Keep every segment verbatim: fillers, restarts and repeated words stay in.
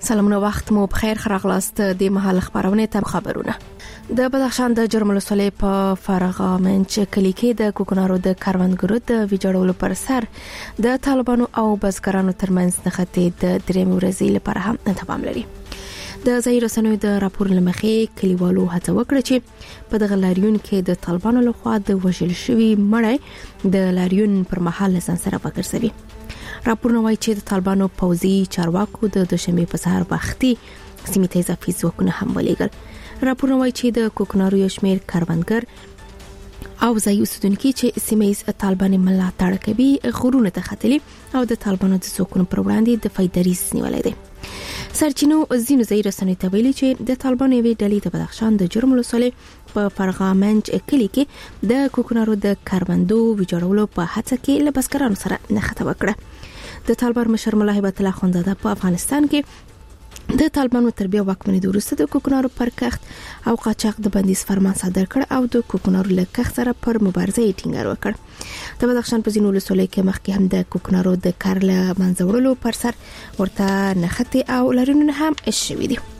سلامونه، وخت مو بخیر. خراغلاست د محل خبرونه ته خبرونه. د بدخشان د جرم ولسوالۍ په فرغامنچ کلی کې د کوکنارو د کاروانګرو د ویجاړولو پر سر د طالبانو او بزګرانو ترمنځ نښتې د درېم ورځې لپاره هم انتظام لري. د ظاهر رسنیو د راپور لمخې کلیوالو هڅه وکړه چې په دغه لاریون کې د طالبانو لخوا د وژل شوی مړی د لاریون پر مهال ځان سره وګرځوي. راپورونه وايي چې د طالبانو پوځي چارواکو د دوشنبه په سهار وختي سیمې ته اضافي ځواکونه هم ولېږل. راپورونه وايي چې د کوکنارو یو شمېر کاروانګر او ځایي اوسیدونکي چې سیمې طالبان ملاتړ کوي غرونه ته ختلي او د طالبانو د ځواکونو پر وړاندې د فایدریز نیولای دي. سرچینو ځینو ځای رسنیو ته ویلي چې د طالبانو یوې ډلې د بدخشان د جرم ولسوالۍ په فرغامنچ کلی کې د کوکنارو د کاروندو ویجاړولو په هڅه کې له بزګرانو سره نښته وکړه. د طالبان مشر ملا هیبت الله خانزاده په افغانستان کې د طالبانو تربیه واکمنۍ د وروسته د کوکنارو پر کښت او قاچاق د بندیز فرمان صادر کړ او د کوکنارو له کښت سره پر مبارزه یې ټینګار وکړ. د بدخشان په ځینو ولسوالیو کې مخکې هم د کوکنارو د کار له منځه وړلو پر سر ورته نښتې او لارښوونې هم شوي دي.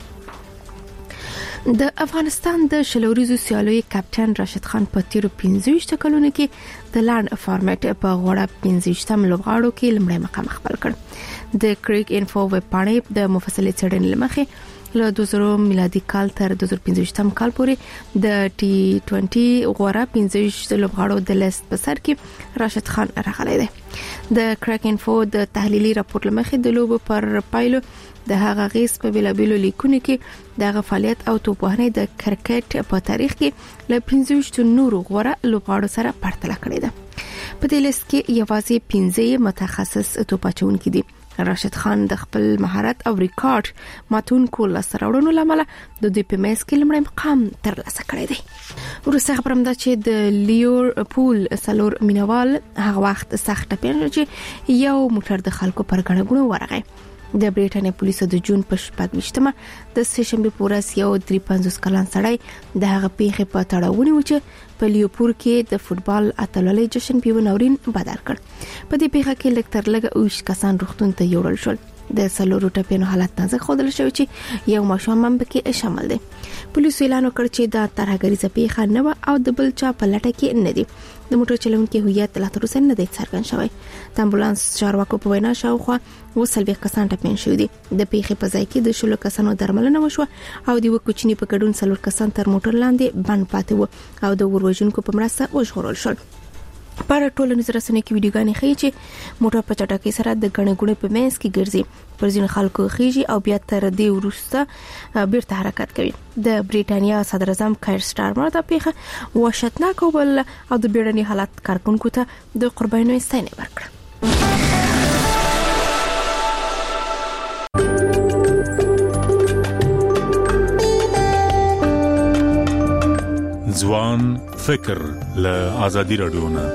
د افغانستان د شلوریزو سیالیو کپټن راشد خان په تیرو پنځه ویشت کلونو کې د لانډ فارمټ په غوړه پنځه ویشتم لوبغاړو کې لومړی مقام خپل کړ. د کریک انفو ویب پاڼې د مفصلې څېړنې لمخې له دوه زره میلادي کال تر دوه زره پنځه ویشتم کال پورې د ټي عشرين غوړه پنځه ویشت لوبغاړو د لیست په سر کې راشد خان راغلی دی. د کریک انفو د تحلیلي راپور لمخې د لوبو پر پایلو د هغه غیس په بیلابیلو لیکونو کې د فعالیت او توپوهنې د کرکټ په تاریخ کې له پنځه ویشت نورو غوړه لوبغاړو سره پرتله کړې ده. په دې لیست کې یوازې پنځه متخصص توپاچونکي دي. راشد خان د خپل مهارت او ریکارډ ماتونکو لاسته لامل د دې په میس کې لمړی مقام ترلاسه کړی دی. ورسته خبرم ده چې د لیورپول سلور مینوال هغه وخت سخت ټپین چې یو موټر د خلکو پر غړغړو ورغی. د بریټانیا پولیسو د جون په شپږمه د سشنبه په ورځ یو درې پنځوس کلن سړی د هغه پیښې په تړاو ونیو چې په لیورپول کې د فوتبال اتلولۍ جشن په ناورین بدل کړ. په دې پیښه کې لږ تر لږه اوش کسان روغتون ته یوړل شول. د سلورو ټپینو حالت نازک ښودل شوی چې یو ماشوم هم پکې شامل دی. پولیسو اعلان وکړ چې دا ترهګریزه پیښه نه و او د بل چا په لټه کې نه دی. د موټر چلونکي هویت لا تر اوسه نه دی څرګند شوی. د امبولانس چارواکو په وینا شاوخوا وسلوي کسان ټپین شوی دي. د پیښې په ځای کې د شلو کسانو درملنه وشوه او د وکوچنی په ګډون سلور کسان تر موټر لاندې بند پاتې وو او د وروژونکو په مرسته وژغورل شول. پر ټولنیز رسنیو کې ویډیوګانې ښیي چې موټر په چټکۍ سره د غڼې غوڼې په منځ کې ګرځي. پر ځینو خلکو خيږي او بیا تر دې وروسته بیرته حرکت کوي. د بریټانیا صدر اعظم کایر سټارمر د پیښه وحشتناک وبل او د بیړني حالت کارکونکو ته د قربانیو ستاینه ورکړه. ځوان فکر له ازادي رادیو نه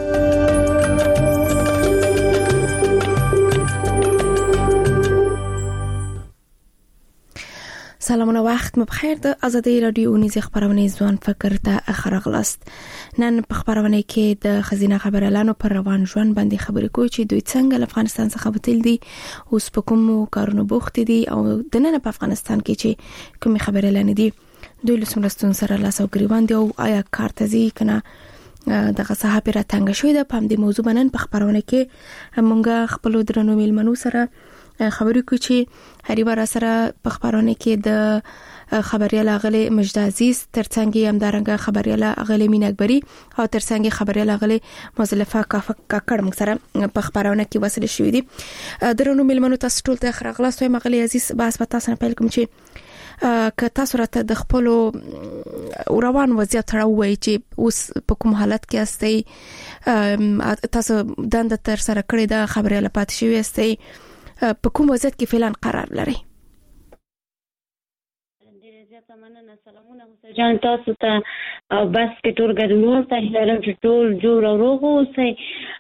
سلامونه، وخت مو بخیر. د ازادي رادیو نيزي خبرونه ځوان فکر ته خراغلاست. نن په خبرونه کې د خزینه خبرلانو پر روان ژوند باندې خبرې کوي چې دوی څنګه له افغانستان څخه وتل دي او سپکم کارونه بوخت دي او د نن په افغانستان کې چې کوم خبرلانې دي دوی له سمرستون سره لاسو ګریوان دي او آیا کارتزي کنه دغه صحابه را تنګ شوې ده. په دې موضوع باندې په خبرونه کې مونږه خپل درنو میلمنو سره خبرې کوي چې هریبا را سره په خبرونه کې د خبريال اغلی مجد عزیز ترڅنګ هم دارنګ خبريال اغلی مين اکبري او ترڅنګ خبريال اغلی مزلفه کاکړ موږ سره په خبرونه کې وصل شوې دي. درنو میلمنو تاسو ټول ته خراغلاست وایم. اغلی عزیز باس په تاسو نه پیل کوم چې که تاسو راته د خپل روان وضعیت راووي چې اوس په کوم حالت کې استئ، تاسو دند تر سره کړی دا خبره لپاره شوی استئ، په کوم وضعیت کې فعلا قرار لري؟ زیاته مننه. سلامونه حسین جان تاسو ته او بس کې ټول ګډونوال ته هیله چې ټول جوړ او روغ اوسئ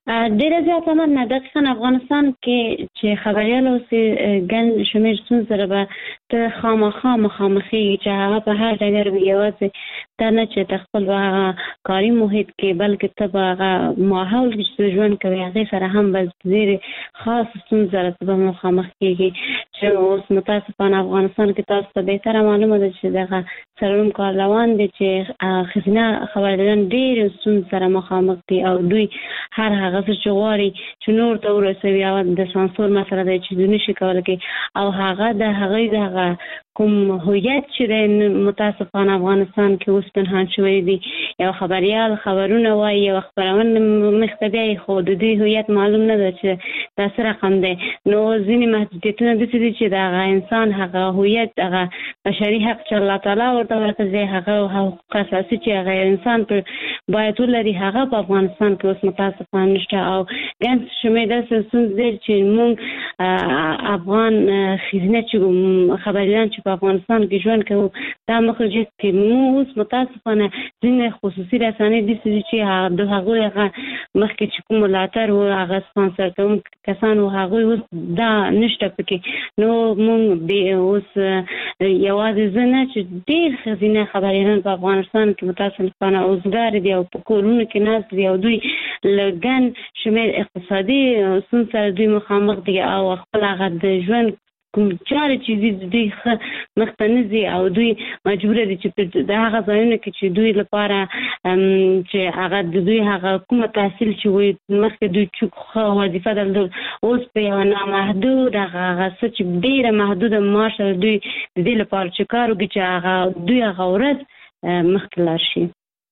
ډیره زیاته مننه. دقیقا افغانستان کې چې خبریال اوسې ګڼ شمېر ستونزو سره به ته خامخا مخامخېږي چې هغه په هر ډګر وي، یوازې دا نه چې د خپل هغه کاري محیط کې بلکې ته به هغه ماحول کې چې ژوند کوي هغې سره هم به ډېرې خاص ستونزو سره ته به مخامخ کېږي چې اوس متاسفانه افغانستان کې تاسو ته بهتره معلومه ده چې دغه څلورم کال روان دی چې ښځینه خبریالان ډېرې ستونزو سره مخامخ دي او دوی هر هغه څه چې غواړي چې نور ته ورسوي او د سانسور مسله ده چې دوی نشي کولی او هغه د هغوی د هغه کوم هویت چې د متاسفانه افغانستان کې اوس پنهان شوی دی. یو خبریال خبرونه وایي یو خپرونه مخته بیایي خو د دوی هویت معلوم نه ده چې دا څه رقم دی. نو ځینې محدودیتونه داسې دي چې د هغه انسان هغه هویت هغه بشري حق چې الله تعالی ورته ورکړی هغه حقوق اساسي چې هغه انسان پر باید ولري هغه په افغانستان کې اوس متاسفانه نشته او ګڼ شمېر داسې ستونزې دي چې موږ افغان ښځینه چې خبریالان چې په افغانستان کې ژوند کوو دا مخرجت کې موږ اوس متاسفانه ځینې خصوصي رسنۍ داسې دي چې د هغوی هغه مخکې چې کوم ملاتړ و هغه سپانسر کوونکي کسان و هغوی اوس دا نشته پکې. نو موږ اوس یوازې زه نه چې ډېر ښځینه خبریالان په افغانستان کې متاسفانه اوزګار دي او په کورونو کې ناست دي او دوی له ګڼ شمېر اقتصادي ستونزو سره دوی مخامخ دي او خپل هغه د ژوند کوم چارې چې دوی ښه مخته نه ځي او دوی مجبوره دي چې د هغه ځایونو کې چې دوی لپاره چې هغه د دوی هغه کومه تحصیل چې وي مخکې دوی ښه وظیفه درلود اوس په یوه نامحدود هغه څه چې ډېره محدوده معاش سره دوی د دې لپاره چې کار وکړي چې هغه دوی هغه ورځ مخکې لاړ شي.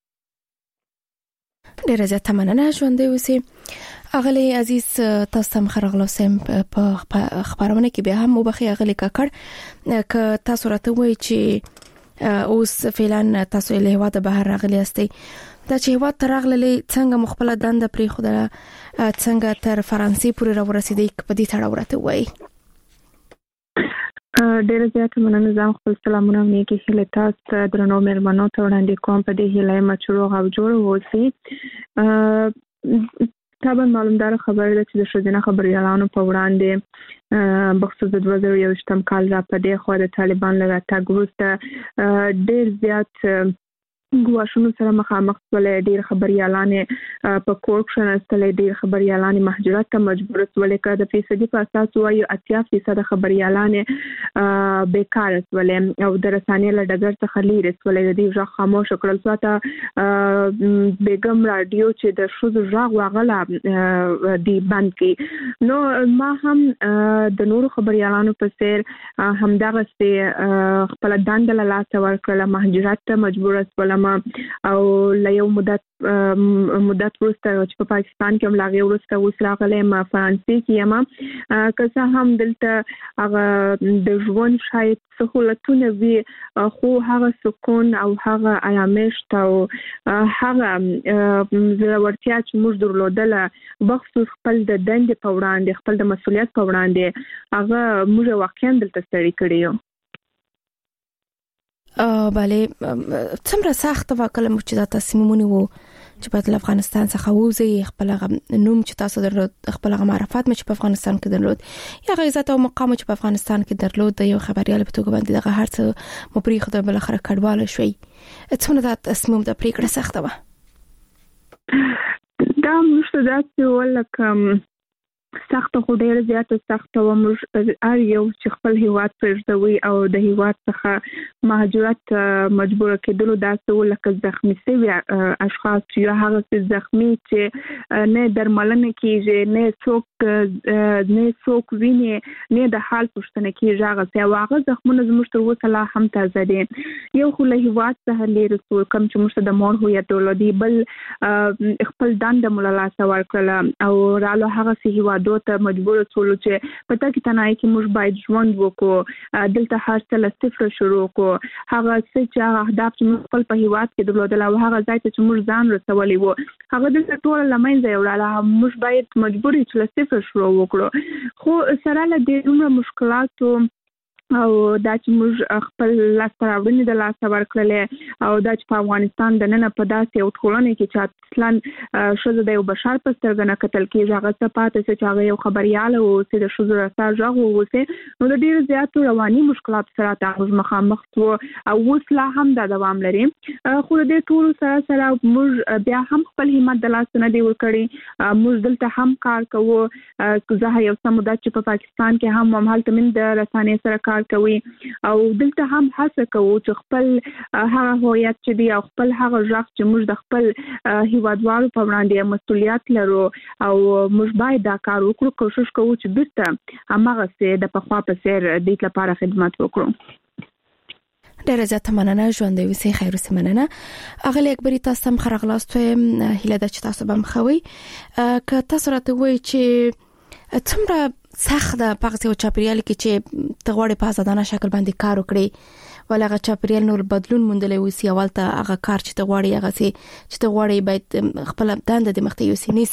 ډېره زیاته مننه. ژوندی اوسئ. اغلی عزیز تاسو ته مخرغلوسم په خبرونه کې به هم وبخي اغلی ککړ ک تاسو راته وایي چې اوس فعلا تاسو له هوا د بهر راغلی استئ دا چې هوا تر راغلی څنګه مخبل دند پرې خو د څنګه تر فرانسې پورې را ورسېدی په دې تړاو راته وایي. ډېر زیات مننه. زم خپل سلامونه نیکی هله تاسو درنو مېرمنو ته وړاندې کوم په دې هله مچروغ او جوړ وسی. طبعا معلومدار خبر ده چې د ښځینه خبریالانو په وړاندې بخصوص د دوه زره یوویشتم کال را په دې خوا د طالبان له راتګ وروسته ډېر زیات ګواښونو سره مخامخ شولې. ډېر خبریالان په کور کښېناستلې، ډېر خبریالان مهاجرت ته مجبور شولې. که د فیصدي په اساس وایو اتیا فیصده خبریالان بیکاره شولې او د رسنۍ له ډګر څخه لیرې شولې. د دې غږ خاموش کړل شو. ته بیګم رادیو چې د ښځو غږ واغله دی بند کړي. نو ما هم د نورو خبریالانو په څیر همدغسې خپله دنده له لاسه ورکړله، مهاجرت ته مجبور شولم او له یو مدت مدت وروسته چې په پاکستان کې هم لا غي وروسته اوس راغلی ما فرانسې کې یم. که څه هم دلته هغه د ژوند شاید سهولتونه وي خو هغه سکون او هغه آرامښت او هغه زړورتیا چې موږ درلودله بخصوص خپل د دندې په وړاندې خپل د مسؤلیت په وړاندې هغه موږ واقعا دلته ستړي کړي یو. بله څومره سخت وکړل چې دا تصمیمونه وو چې په افغانستان څخه وځي خپل نوم چې تاسو درلود خپل معرفت مې چې په افغانستان کې درلود یا عزت او مقام چې په افغانستان کې درلود د یو خبريال په توګه باندې دغه هر څه مو پرې خو د بل خره کډواله شوي. څومره دا تصمیم د پریکړه سخته و؟ دا مشته داسې ولکه سخت خو ډیر زیات سخت و. موږ هر یو چې خپل هیواد پرځوي او د هیواد څخه مهاجرت مجبور کېدلو داسې ولکه زخمی شوي اشخاص چې هغه زخمی چې نه درملنه کیږي نه څوک نه څوک ویني نه د حال پوښتنه کیږي. هغه څه هغه زخمونه زموږ تر اوسه لا هم تازه دي. یو خو له هیواد څخه لري څو کم چې موږ د مور هویت ولودي بل خپل دنده مولا لاسه ورکړه او رالو هغه سي هیواد دوته مجبور شولو چې پته کې تنای کې موږ باید ژوند وکړو. دلته هر څه له صفر شروع کو. هغه څه چې هغه اهداف چې موږ خپل په هیواد کې درلودل او هغه ځای ته چې موږ ځان رسولي وو هغه دلته ټول لمنځه یوړل. موږ باید مجبور چې له صفر شروع وکړو. خو سره له دې دومره مشکلاتو او دا چې موږ خپل لاس راوړنې د لاس ورکړلې او دا چې په افغانستان د نن په داسې او ټولنې کې چې اصلا شوزه د یو بشر په سترګه نه کتل کېږي هغه څه پاتې چې هغه یو خبريال او چې د شوزه راځي ژغ ووسه نو د ډیر زیاتو رواني مشکلات سره تعامل مخامخ وو او اوس لا هم دا دوام لري خو د ټول سره سره موږ بیا هم خپل همت د لاس نه دی ورکړي موږ دلته هم کار کوو زه یو سمودا چې په پاکستان کې هم مهالته من د رسانې سره کار کوي او دلته هم هڅه کوو چې خپل هغه هویت چې دی او خپل هغه ځخ چې موږ د خپل هیوادوالو په وړاندې مسؤلیت لرو او موږ باید دا کار وکړو کوشش کوو چې بیرته هغه څه د پخوا په څیر د دې لپاره خدمت وکړو ډېر زیات مننه ژوند وي سي خیر وسه مننه اغلی اکبر تاسو هم خرغلاستو هله د چتا سبم خوي ک تاسو راته وای چې څومره سخت د پاکستان او چاپریال کې چې تغوړې په آزادانه شکل باندې کار وکړي ولغه چاپریال نور بدلون موندلې وسی اولته هغه کار چې تغوړې هغه سي چې تغوړې باید خپل دند د مخته یو سینې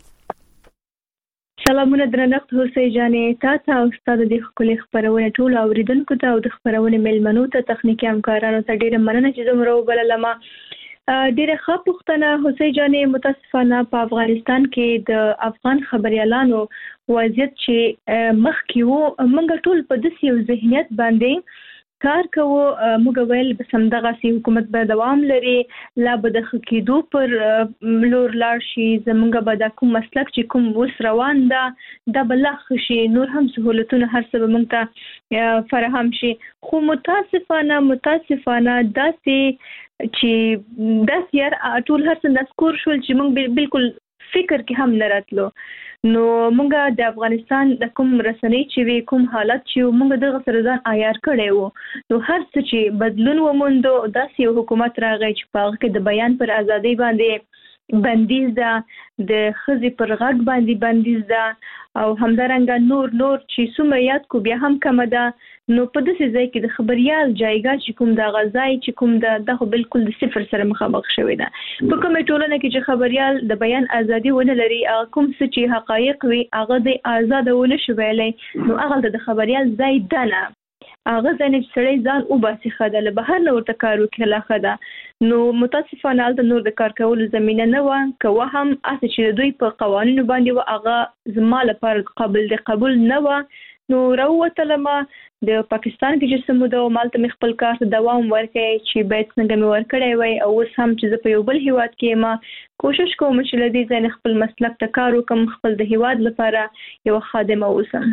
سوړلې سلامونه درنښت هوسۍ جانې تاسو او استاد د خپل خبرونه ټول اوریدونکو ته او د خبرونه ملمنو ته تخنیکی همکارانو ته ډیره مننه چې زموږ وبللم ډیره ښه پوښتنه هوسۍ جانې متاسفانه په افغانستان کې د افغان خبريالانو وضعیت چې مخکې وو موږ ټول په داسې یو ذهنیت باندې کار کوو موږ ویل به سمدغه سي حکومت به دوام لري لا به د خکېدو پر لور لاړ شي زمونږ به د کوم مسلک چې کوم وس روان ده د بلخ شي نور هم سہولتونه هر څه به موږ ته فراهم شي خو متاسفانه متاسفانه داسې چې داسې یار ټول هر څه نذکر شول چې موږ بالکل فکر کې هم نه راتلو نو موږ د افغانستان د کوم رسنۍ چې وی کوم حالت چې موږ دغه سره ځان عیار کړی وو نو هر څه چې بدلون وموندو داسې یو حکومت راغی چې په هغه کې د بیان پر ازادۍ باندې بندیز ده د خزي پر غږ باندې بندیز ده او همدارنګه نور نور چې څومره یاد کو بیا هم کم ده نو په داسې ځای کې د خبريال جایګه چې کوم د غزای چې کوم د دغه بالکل د صفر سره مخامخ شوی ده په کومه ټولنه کې چې خبريال د بیان ازادي ونه لري هغه کوم څه چې حقایق وي هغه د آزاد ونه شویلې نو هغه د خبريال ځای دنه هغه ځنه سړی ځان او باسي خدای له بهر نور ته کار وکړي لا خدای نو متاسفانه د نور د کار کولو زمينه نه و کوه هم اسه چې دوی په قوانینو باندې و هغه زماله پر قبول د قبول نه و نو راوته لما د پاکستان کې چې سموده او مالته خپل کار ته دوام ورکړي چې باید څنګه مې ورکړی وای او اوس هم چې په یو بل هیواد کې ما کوشش کوم چې لدی ځین خپل مسلک ته کار وکم خپل د هیواد لپاره یو خادم اوسم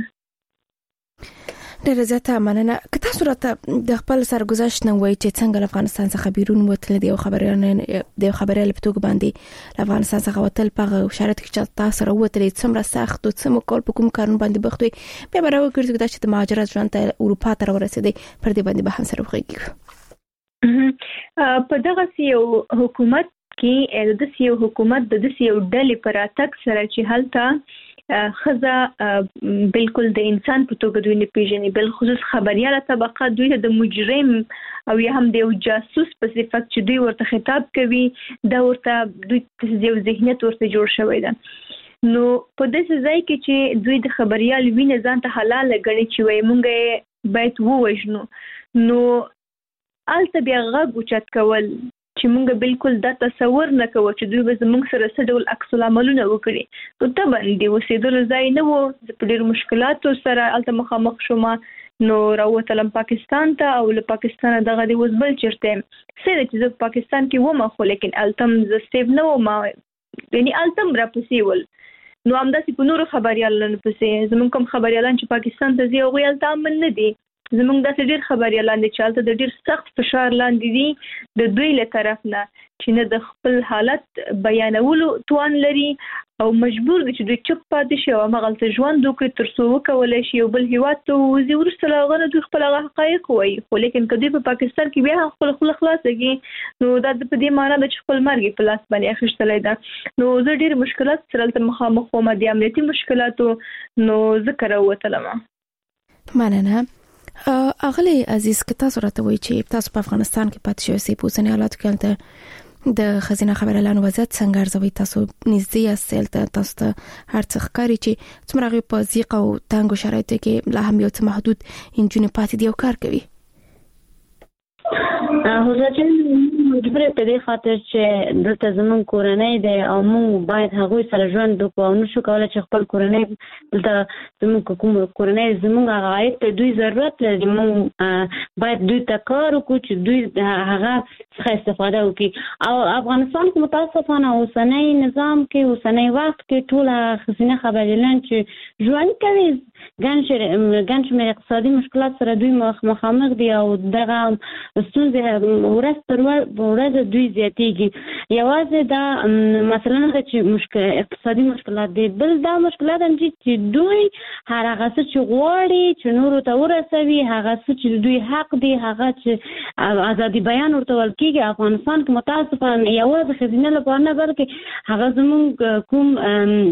ډېر زیاته مننه که تاسو راته د خپل سرګذشت نه وایي چې څنګه افغانستان څخه بیرون وتل دی او خبرونه د خبرې لپاره باندې افغانستان څخه وتل په شرایط کې چې تاسو راوتل څومره سخت او څومره کول په کوم کارون باندې بخت وي به برابر کړی چې د مهاجرت ژوند ته اروپا ته ورسېدي پر دې باندې به هم سره وخیږي په دغه یو حکومت کې د دې یو حکومت د دې یو ډلې پر اتک سره چې حالت خزه بالکل د انسان په توګه دوی نه پیژني بل خصوص خبرياله طبقه دوی د مجرم او یا هم د جاسوس په صفت چې دوی ورته خطاب کوي دا ورته دوی د ذهنیت ورته جوړ شوی ده نو په دې ځای کې چې دوی د خبريال وینې ځان ته حلال غني چې وای مونږه باید ووجنو نو الته بیا غږ اوچت کول چې مونږ بالکل دا تصور نه کوو چې دوی به زموږ سره څه ډول عکس العملونه وکړي نو ته باندې وسیدل ځای نه وو په ډېر مشکلاتو سره الته مخامخ شوم نو راوتلم پاکستان ته او له پاکستان دغه د وزبل چرته سره چې په پاکستان کې ومه خو لیکن التم ز سیو نه ومه یعنی التم را پسیول نو همداسې په نورو خبريالانو پسې زموږ کوم خبريالان چې پاکستان ته ځي او غوړل تامن نه دي زموږ د ډېر خبريالان دي چې حالت د ډېر سخت فشار لاندې دي د دوی له طرف نه چې نه د خپل حالت بیانولو توان لري او مجبور دي چې دوی چپ پاتې شي او مغلطه ژوند وکړي تر څو وکولای شي یو بل هیواد ته وځي ورسره هغه دوی خپل حقایق وایي خو لیکن کدی په پاکستان کې بیا خپل خپل خلاصږي نو دا په دې معنی ده چې خپل مرګ په لاس باندې اخیستلای ده نو زه ډېر مشکلات سره تل مخامخ وم د امنیتي مشکلاتو نو ذکر وتلم مننه اغلی عزیز که تاسو راته وایي چې تاسو په افغانستان کې پاتې شوئ سي په اوسنۍ حالاتو کې د خزینه خبرلان وضعیت څنګه ارزوي تاسو نږدې اصل ته تاسو ته هر څه ښکاري چې څومره په ضيق او تنګو شرایطو کې لا هم یو څه محدود انجونې پاتې دی او کار کوي؟ هوځل مجبور په دې خاطر چې دلته زمون کورنۍ دی او موږ باید هغه سره ژوند وکړو، نو شو کولای چې خپل کورنۍ دلته زمون کوم کورنۍ زمون غایت ته دوی ضرورت لري، موږ باید دوی ته کار وکړو چې دوی هغه څخه استفاده وکړي. او افغانستان کې متاسفانه اوسنۍ نظام کې اوسنۍ وخت کې ټول خزینه خبرلن چې ژوند کوي ګڼ شمېر اقتصادي مشکلات سره دوی مخامخ دي او دغه ستونزې ورځ تر ورځې دوی زیاتېږي. یوازې دا مثلا چې مشکل اقتصادي مشکلات دي، بل دا مشکلات هم چې دوی هر هغه څه چې غواړي چې نورو ته ورسوي، هغه څه چې دوی حق دي، هغه چې ازادي بیان ورته ول کېږي. افغانستان کې متاسفانه یوازې خزینه لپاره نه بلکې هغه زموږ کوم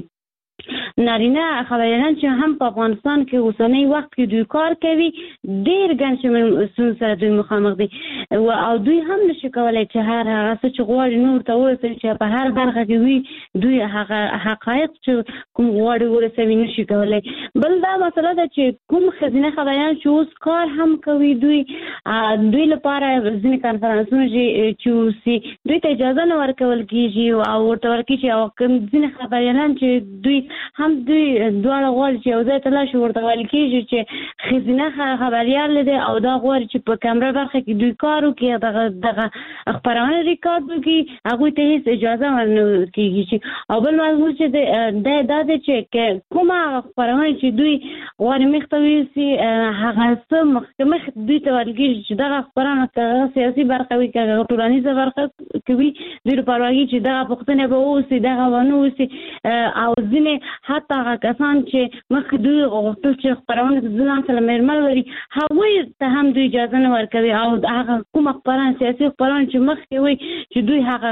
نارینه خبريالان چې هم په افغانستان کې اوسنۍ وخت کې دوی کار کوي ډېر ګڼ شمېر ستونزو سره دوی مخامخ دي او دوی هم نشي کولای چې هر هغه څه چې غواړي نور ته ورسوي چې په هر برخه کې وي دوی هغه حقایق چې کوم غواړي ورسوي نشي کولای. بل دا مسله ده چې کوم خزینه خبريالان چې اوس کار هم کوي دوی دوی لپاره ځینې کانفرنسونه چې اوسي دوی ته اجازه نه ورکول کېږي او ورته ورکړي چې او کوم ځینې خبريالان چې دوی هم دوی دواړه غواړي چې یو ځای ته لاړ شي ورته ویل کېږي چې ښځینه خبریال دی او دا غواړي چې په کمره برخه کې دوی کار وکړي، دغه دغه خپرونه ریکارډ وکړي، هغوی ته هېڅ اجازه ورنه ورکېږي چې او بل موضوع چې دی دا دی چې کومه خپرونه چې دوی غواړي مخ ته ویوسي هغه څه مخکې دوی ته ویل کېږي چې دغه خپرونه که هغه سیاسي برخه وي که هغه ټولنیزه برخه کې وي دوی لپاره واګي چې دغه پوښتنې به واوسي دغه به نه اوسي. او ځینې حتی هغه کسان چې مخکې دوی غوښتل چې خپرونه د ځان سره مېرمن ولري هغوی ته هم دوی اجازه نه ورکوي او هغه کومه خپرونه سیاسي خپرونه چې مخکې وي چې دوی هغه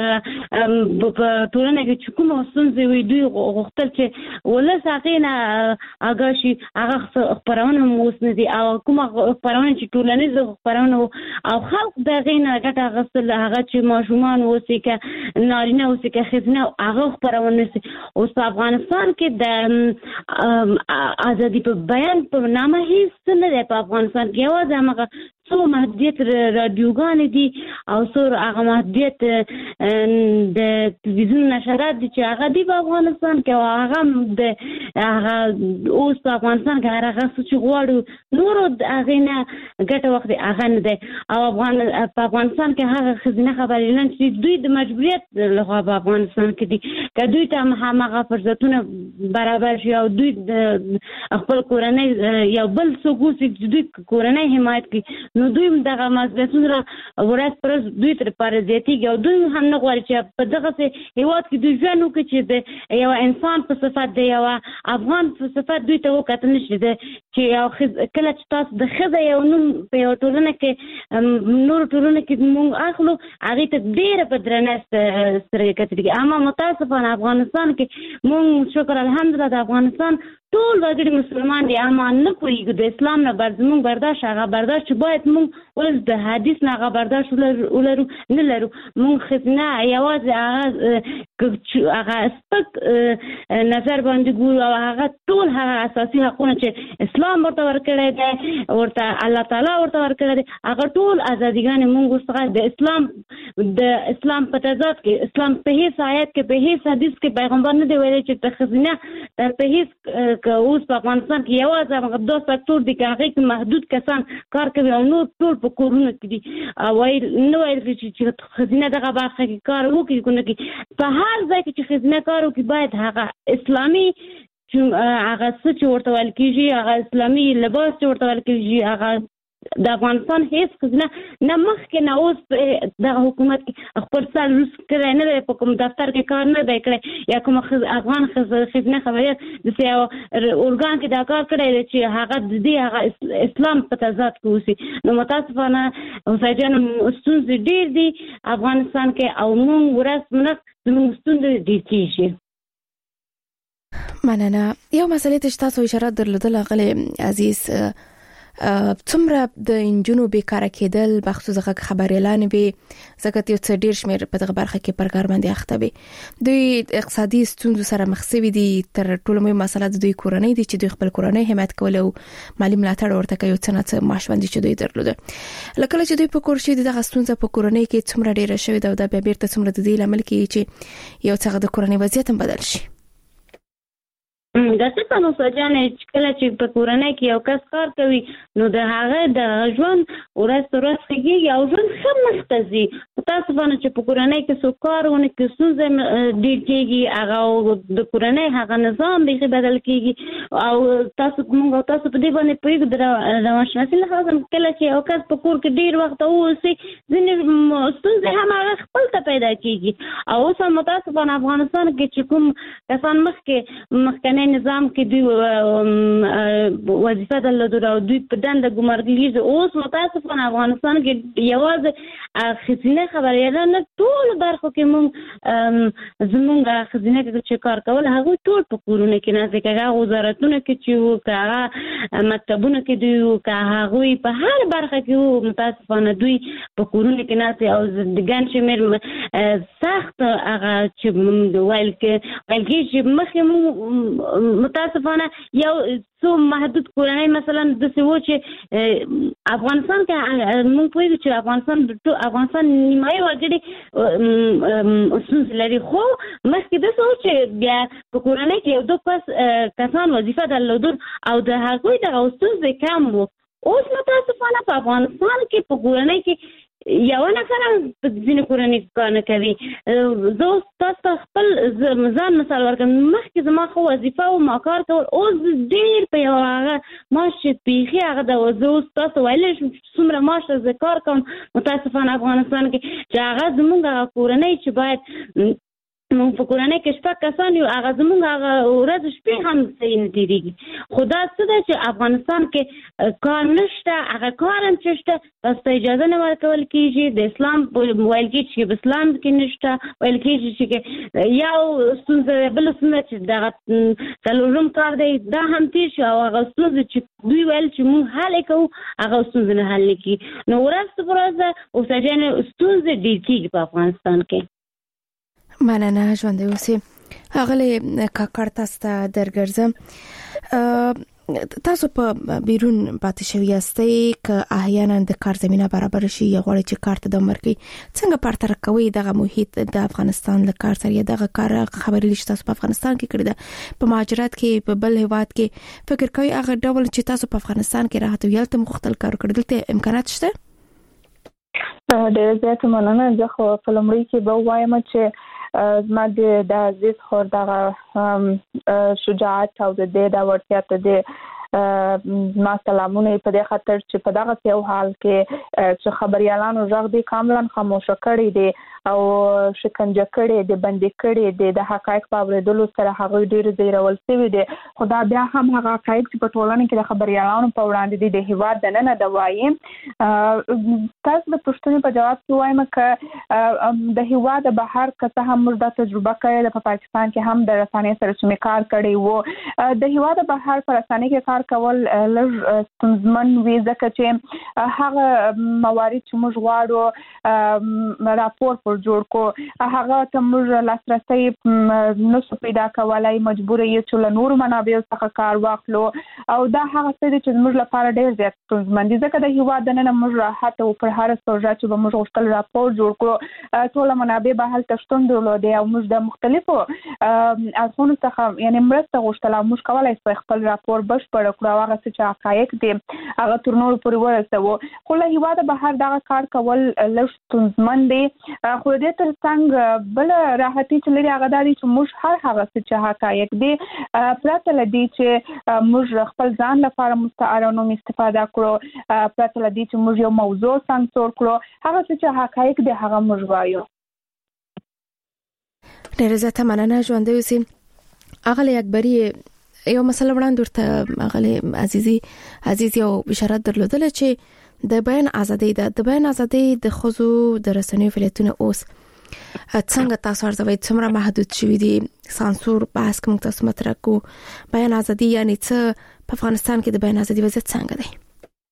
په ټولنه کې چې کومه ستونزې وي دوی غوښتل چې ولس هغې نه اګاه شي هغه خپرونه هم اوس نه دي او کومه خپرونه چې ټولنیزه خپرونه او خلق د هغې نه ګټه اخیستل هغه چې ماشومان اوسي که نارینه اوسي که ښځینه هغه خپرونه اوسي. اوس په افغانستان کې د ازادي په بیان په نامه هیڅ نه دی په افغانستان کې، یوازې همغه څو محدودیت رادیوګانې دي او څو هغه محدودیت د تلویزیون نشرات دي چې هغه دي په افغانستان کې او هغه د هغه اوس په افغانستان کې هر هغه څه چې غواړو نورو د هغې نه ګټه واخلي هغه نه دی. او افغان په افغانستان کې هغه ښځینه خبریالان چې دوی د مجبوریت لخوا په افغانستان کې دي که دوی ته همغه فرصتونه برابر شي او دوی خپل کورنۍ یو بل څوک اوسي چې دوی کورنۍ حمایت کوي نو دوی دغه مسؤلیتونه ورځ پر ورځ دوی تر پاره زیاتېږي او دوی هم نه غواړي چې په دغسې هېواد کې دوی ژوند وکړي چې د یوه انسان په صفت د یوه افغان په صفت دوی ته وکتل نه شي چې یو کله چې تاسو د ښځه یو نوم په یوه ټولنه کې نورو ټولنو کې مونږ اخلو هغې ته ډېره په درنښت سره کتل کېږي. اما متاسفانه افغانستان کې مونږ شکر الحمدلله د افغانستان ټول وګړي مسلمان دي اما نه پوهېږو د اسلام نه بر زموږ برداشت هغه برداشت چې باید مونږ ولې د حدیث نه هغه برداشت ولرو نه لرو. مونږ ښځینه یوازې هغه هغه سپک نظر باندې ګورو او هغه ټول هغه اساسي حقونه چې اسلام ورته ورکړی دی ورته الله تعالی ورته ورکړی دی هغه ټول ازادیګانې مونږ ورڅخه د اسلام د اسلام په تضاد کې اسلام په هېڅ آیت کې په هېڅ حدیث کې پیغمبر نه دی ویلی چې د ښځینه په هېڅ که اوس په افغانستان کې یوازې هغه دوه سکتور دي که هغې کې محدود کسان کار کوي او نور ټول په کورونو کې دي ویل نه ویل چې ښځینه دغه برخه کې کار وکړي که نه کړي. په هر ځای کې چې ښځینه کار وکړي باید هغه اسلامي هغه څه چې ورته ویل کېږي هغه اسلامي لباس چې ورته ویل کېږي هغه د افغانستان هېڅ ښځینه نه مخکې نه اوس دغه حکومت کې خپل سر روس کړی نه دی په کوم دفتر کې کار نه دی کړی یا کومه افغان ښځینه خبریال داسې یو ارګان کې دا کار کړی دی چې هغه د دې هغه اسلام په تضاد کې اوسي. نو متاسفانه حسین جان ستونزې ډېر دي افغانستان کې او موږ ورځ منځ زموږ ستونزې ډېر کېږي. مننه. یو مسئله ته تاسو اشاره درلودله غلی عزیز څومره د انجونو بیکاره کېدل بخصوص هغه خبري اعلان به زکه یو څه ډیر شمیر په دغه برخه کې پرګار باندې اخته وي. دوی اقتصادي ستونزو سره مخ شوي دي. تر ټولو مهمه مسله د دوی کورنۍ دي چې دوی خپل کورنۍ حمایت کول او مالی ملاتړ ورته کوي. څه نه څه معاش باندې چې دوی درلوده. لکه چې دوی په کور شي دغه ستونزه په کورنۍ کې څومره ډیره شوي دا د بیرته څومره د دې لامل کې چې یو څه د کورنۍ وضعیت هم بدل شي. دا څه په نوسجانه چې کله چې په کورنۍ کې یو کس کار کوي نو د هغه د ژوند ورځ تر ورځ کېږي او ژوند ښه مختزي. تاسو باندې چې په کورنۍ کې څو کارونه کې څه ډیر کېږي هغه د کورنۍ هغه نظام به بدل کېږي او تاسو موږ تاسو په دې باندې پوهیږو د روانشناسي له خاطر کله چې یو کس په کور کې ډیر وخت اوسي ځینې ستونزې هم هغه خپل ته پیدا کېږي. او اوس هم تاسو په افغانستان کې چې کوم کسان مخکې مخکنی نظام کې دوی وظیفه درلوده او دوی په دنده ګمارل. اوس متاسفانه افغانستان کې یوازې خزینه خبريالان نه ټول برخو کې مونږ زمونږ خزینه کې چې کار کول هغه ټول په کورونه کې نه ځکه هغه وزارتونه کې چې وو هغه مکتبونه کې دوی وو هغه په هر برخه کې وو. متاسفانه دوی په کورونه کې نه او د ګڼ شمېر سخت هغه چې مونږ ویل کې ویل کې چې مخکې متاسفانه یو څو محدود کورنۍ مثلا د سوي چې افغانستان کې موږ پوهیږو چې افغانستان د افغانستان نیمایي وګړي اوسنس لري خو مخکې د څه چې بیا په کورنۍ کې یو دوه کس کسان وظیفه درلودل او د هغوی د اوسنس کم وو. اوس متاسفانه په افغانستان کې په کورنۍ کې یو نه سره په ځینې کورنۍ کار نه کوي. زه تاسو خپل ځان مثال ورکړم مخکې زما خو وظیفه او ما کار کول اوس ډېر په یو هغه معاش چې پیخي هغه د زه اوس تاسو ویلی شم څومره معاش زه کار کوم. متاسفانه افغانستان کې چې هغه زموږ کورنۍ چې باید مونږ په کورنۍ کې شپږ کسان یو هغه زموږ هغه ورځ شپې هم صحیح نه تېرېږي. خو دا څه ده چې افغانستان کې کار نشته هغه کار هم چې شته تاسو ته اجازه نه ورکول کېږي. د اسلام ویل کېږي چې په اسلام کې نشته ویل کېږي چې یو ستونزه بله ستونزه چې دغه څلورم کار دی دا هم تېر شو او هغه ستونزه چې دوی ویل چې مونږ حل یې کوو هغه ستونزه نه حل نه کېږي. نو ورځ په ورځ اوسېدنې ستونزې ډېر کېږي په افغانستان کې. مننه ژوندۍ اوسئ. اغلی کاکړ تاسو ته درګرځم. تاسو په بیرون پاتې شوي یاستئ که احیانا د کار زمینه برابر شي یا غواړئ چې کار ته دوام ورکړئ څنګه پرتله کوئ دغه محیط د افغانستان له کار سره یا دغه کار خبرې چې تاسو په افغانستان کې کړې ده په مهاجرت کې په بل هیواد کې فکر کوئ هغه ډول چې تاسو په افغانستان کې راحت ویل ته مختل کار کړل دلته امکانات شته؟ ډېر زیات مننه. زه خو په لومړي کې به وایم چې زما د عزیز خور دغه شجاعت او د دې د وړتیا ته د ما سلامونه په دې خاطر چې په دغه یو حال کې چې خبريالانو ژغ دي کاملا خاموش کړي دي او شکنجه کړي دي بندي کړي دي د حقایق په اوریدلو سره هغه ډیر زیرول شوی دي. خدا بیا هم هغه حقایق چې په ټولنه کې د خبريالانو په وړاندې دي د هیواد د نه د وایم تاسو د پښتنې په جواب کې وایم ک د هیواد بهر کته هم موږ د تجربه کړې په پاکستان کې هم د رسانې سره چې کار کړی وو د هیواد بهر پر رسانې کې کار کول لږ ستونزمن وي ځکه چې هغه موارد چې موږ غواړو راپور پر جوړ کو هغه ته موږ لاسرسي نشو پیدا کولای مجبور یو چې له نور منابع څخه کار واخلو او دا هغه څه چې موږ لپاره ډېر زیات ستونزمن دي ځکه د هیواد نه موږ راحت او پر هر څه چې موږ غوښتل راپور جوړ کړو ټول منابع به هلته شتون درلودي او موږ د مختلفو اړخونو څخه یعنی مرسته غوښتل او موږ کولای شو خپل راپور بشپړ کړو هغه څه چې حقایق دي هغه تر نورو پورې ورسوو. خو له هیواد بهر دغه کار کول لږ ستونزمن دي. خو دې تر څنګ بل راحتي چې لري هغه دا دي چې موږ هر هغه څه چې حقایق دي پرته له دې چې موږ خپل ځان لپاره مستعاره نوم استفاده کړو پرته له دې چې موږ یو موضوع سانسور کړو هغه څه چې حقایق دي هغه موږ وایو. ډېر زیاته مننه ژوندۍ اوسئ. اغلی اکبري یو مسله وړاندې ورته اغلی عزیزي عزیز یو بشارت درلودل چې د بیان ازادي ده د بیان ازادي د خزو د رسنیو فعالیتونه اوس څنګه تاسو ارزوي څومره محدود شوي دي سانسور بحث کوم تاسو مطرح کو بیان ازادي یعنی څه په افغانستان کې د بیان ازادي وضعیت څنګه دی؟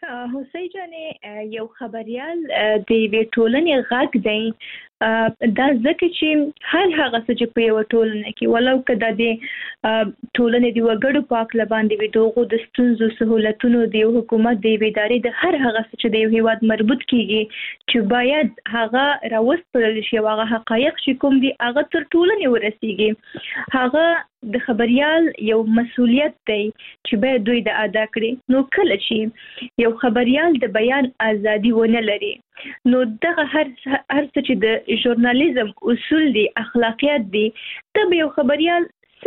حسین جانې یو خبريال د وی ټولنې غږ دی دا ځکه چې هر هغه څه چې په یو ټولنه کې ولو کدا د ټولنې دی وګړو پاک لباندې وي دغه د ستونزو سہولتونو دی حکومت دی ادارې د هر هغه څه چې د یو هیواد مربوط کیږي چې باید هغه راوستل شي هغه حقایق چې کوم دی هغه تر ټولنې ورسیږي هغه د خبريال یو مسؤلیت دی چې باید دوی د ادا کړي نو کله چې یو خبريال د بیان ازادي ونه لري نو دغه هر هر څه چې د ژورنالیزم اصول دي اخلاقیات دي ته یو خبريال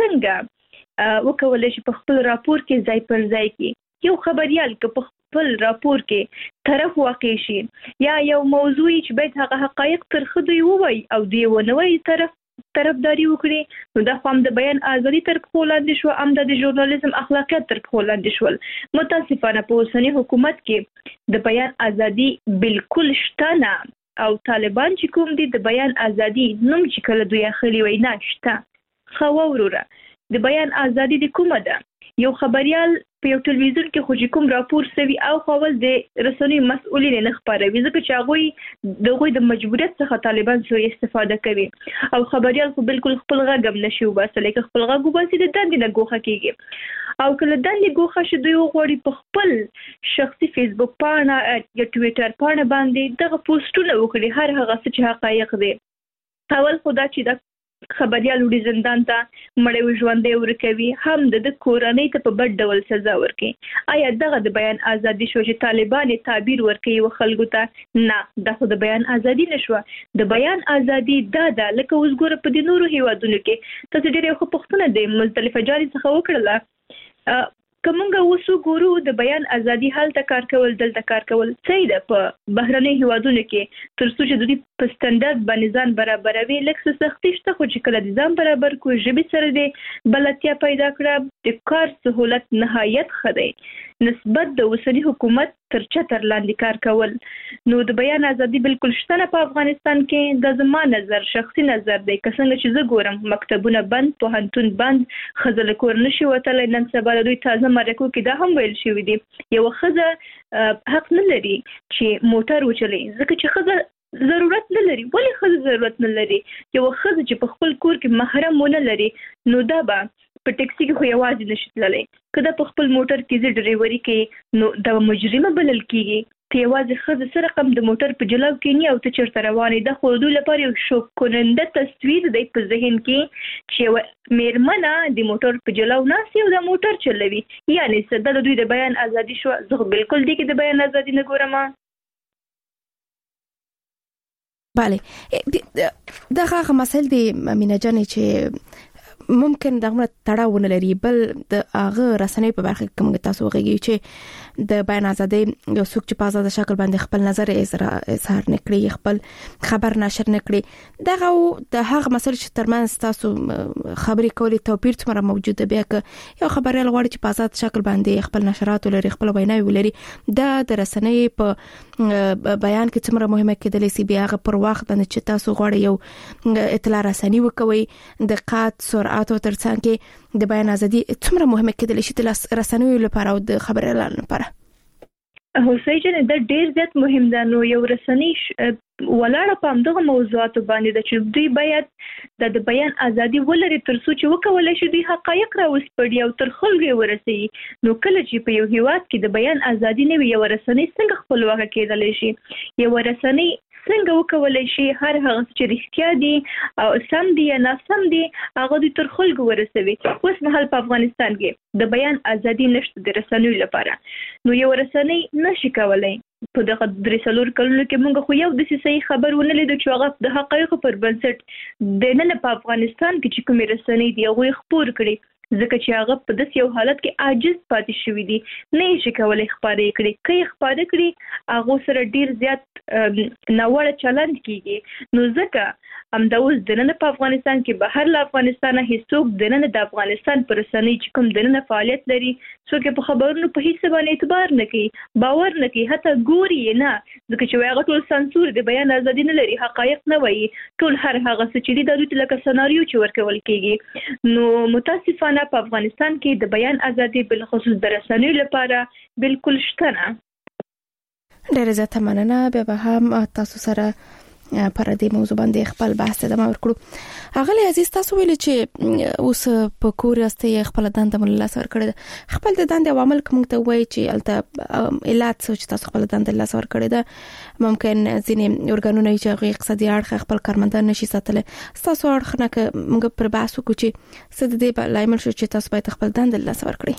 څنګه وکولای شي په خپل راپور کې ځای پر ځای کې یو خبريال که په خپل راپور کې طرف واقع شي یا یو موضوع چې باید هغه حقایق تر خدای ووي او دی ونوي طرف طرفداري وکړي نو دا هم د بیان ازادي تر پښو لاندې شو ام د ژورنالیزم اخلاقیات تر پښو لاندې شول متاسفانه په اوسنی حکومت کې د بیان ازادي بالکل شته نه او طالبان چې کوم دي د بیان ازادي نوم چې کله دوی اخلي وای نه شته خو وروره د بیان ازادي د کومه ده یو خبريال په یو ټلویزیون کې خو کوم راپور سوي او خپل د رسنۍ مسؤلین نه خبروي ځکه چې هغه دغه د مجبوریت څخه طالبان سوی استفاده کوي او خبريال خو بالکل خپل غږم نشي وباسي لکه خپل غږ وباسي د دندې نه ګوښه کیږي او کله دندې ګوښه شي دوی غوړي په خپل شخصي فیسبوک پاڼه یا ټوئیټر پاڼه باندې دغه پوسټونه وکړي هر هغه څه چې حقایق دي اول خدا چې د خبريال وړي زندان ته مړ ژوندې ورکوي هم د کورنۍ ته په بد ډول سزا ورکړي آیا دغه د بیان ازادي شو چې طالبان تعبیر ورکوي و خلکو ته نه د خو د بیان ازادي نشو د بیان ازادي دا د لکه اوس ګوره په د نورو هیوادونو کې تاسو ډېر خو پښتون د مختلفه جاري څخه وکړله کومه وسو ګورو د بیان ازادي حالت کار کول دلته کار کول صحیح ده په بهرنۍ هیوادونو کې تر څو چې د دې په سټانډرډ باندې ځان برابروي لکه سختي شته خو چې کله د ځان برابر کو ژبه سره د بلتیا پیدا کړه د کار سہولت نهایت خدای نسبت د اوسنی حکومت تر چتر لاندې کار کول نو د بیان ازادي بالکل شته نه په افغانستان کې د زما نظر شخصي نظر دی که څنګه چې زه ګورم مکتبونه بند پوهنتون بند خزل کور نشي وتلی نن سبا د دوی تازه مرکو کې دا هم ویل شوی دی یو خزه حق نه لري چې موټر وچلي ځکه چې خزه ضرورت نه لري ولې خزه ضرورت نه لري یو خزه چې په خپل کور کې محرم ونه لري نو دا به په ټیکسي کې خو یوازې نشي تللی که په خپل موټر کې زه ډریوري کوي نو دا مجرمه بلل کیږي ته یوازې ښځه سره رقم د موټر په جلو کې نه او ته چیرته روانې ده خو دوی لپاره یو شوک کننده تصویر دی په ذهن کې چې میرمنه د موټر په جلو ناسي او د موټر چلوي یعنی څه د دوی د بیان ازادي شو زه بالکل دي کې د بیان ازادي نه ګورم بله دغه مسایل دی مینا جانې چې ممکن دغه تړاو نه لري بل د هغه رسنۍ په برخه کې موږ تاسو وغږی چې د بیان ازادي یو څوک چې په آزاد شکل باندې خپل نظر اظهار نکړي خپل خبر نشر نکړي دغه د هغه مسایل چې ترمنځ تاسو خبرې کولې توپیر څومره موجوده بیا که یو خبريال غواړي چې په آزاد شکل باندې خپل نشرات ولري خپل ویناوي ولري د رسنۍ په بیان کې څومره مهمه کېدلی سي بیا هغه پر وخت باندې چې تاسو غواړي یو اطلاع رسنۍ وکوي د قات سرعت او ترڅنګ کې د بیان ازادي څومره مهمه کېدلی شي د رسنیو لپاره او د خبريالانو لپاره حسین جان دا ډیر زیات مهم ده نو یو رسنۍ ولاړه په همدغه موضوعاتو باندې د چې دوی باید د بیان ازادي ولري تر څو چې وکولای شي دوی حقایق راوسپړي او تر خلکو ورسي نو کله چې په یو هیواد کې د بیان ازادي نه وي یو رسنۍ څنګه خپلواک کېدلی شي یو رسنۍ څنګه وکولای شي هر هغه چې رښتیا دي او سم دي یا ناسم دي هغه د تر خلکو ورسوي اوس مهال په افغانستان کې د بیان ازادي نشته د رسنیو لپاره نو یو رسنۍ نشي کولای په دغه درې څلور کلونو کې موږ خو یو د صحیح خبر ونه لیدو چې هغه د حقایقو پر بنسټ د نن په افغانستان کې چې کومې رسنۍ دی هغه خبر کړي ځکه چې هغه په داس یو حالت کې عاجز پاتې شوی دی نه شي کولای خبرې کړي کوي خبرې کړي هغه سره ډیر زیات ناوړه چلند کیږي نو ځکه هم د اوس د نن په افغانستان کې بهر له افغانستان هیڅوک د نن د افغانستان پر رسنۍ چې کوم د نن فعالیت لري څوک په خبرونو په هیڅ باندې اعتبار نه کوي باور نه کوي حتی ګوري نه ځکه چې هغه ټول سانسور د بیان ازادي نه لري حقایق نه وایي ټول هر هغه څه چې د دوی لکه سناریو چې ورکول کیږي نو متاسفانه په افغانستان کې د بیان ازادي بل خصوص د رسنیو لپاره بالکل شته نه ډېر زیاته مننه. بیا به هم تاسو سره پر دې موضوع باندې خپل بحث ته دوام ورکړو. اغلی عزیز، تاسو ویل چې اوس په کور یاستئ، خپل دنده مل لاس ور کړی، خپل د دنده عوامل کوم ته وایي چې الته علت چې تاسو خپل دنده لاس ور کړی ده، ممکن ځینې ارګانونه چې اقتصادي اړخ خپل کارمندان نشي ساتلی، تاسو اړخ نه موږ پر بحث وکړو چې څه د دې لامل شو چې تاسو باید خپل دنده لاس ور کړی.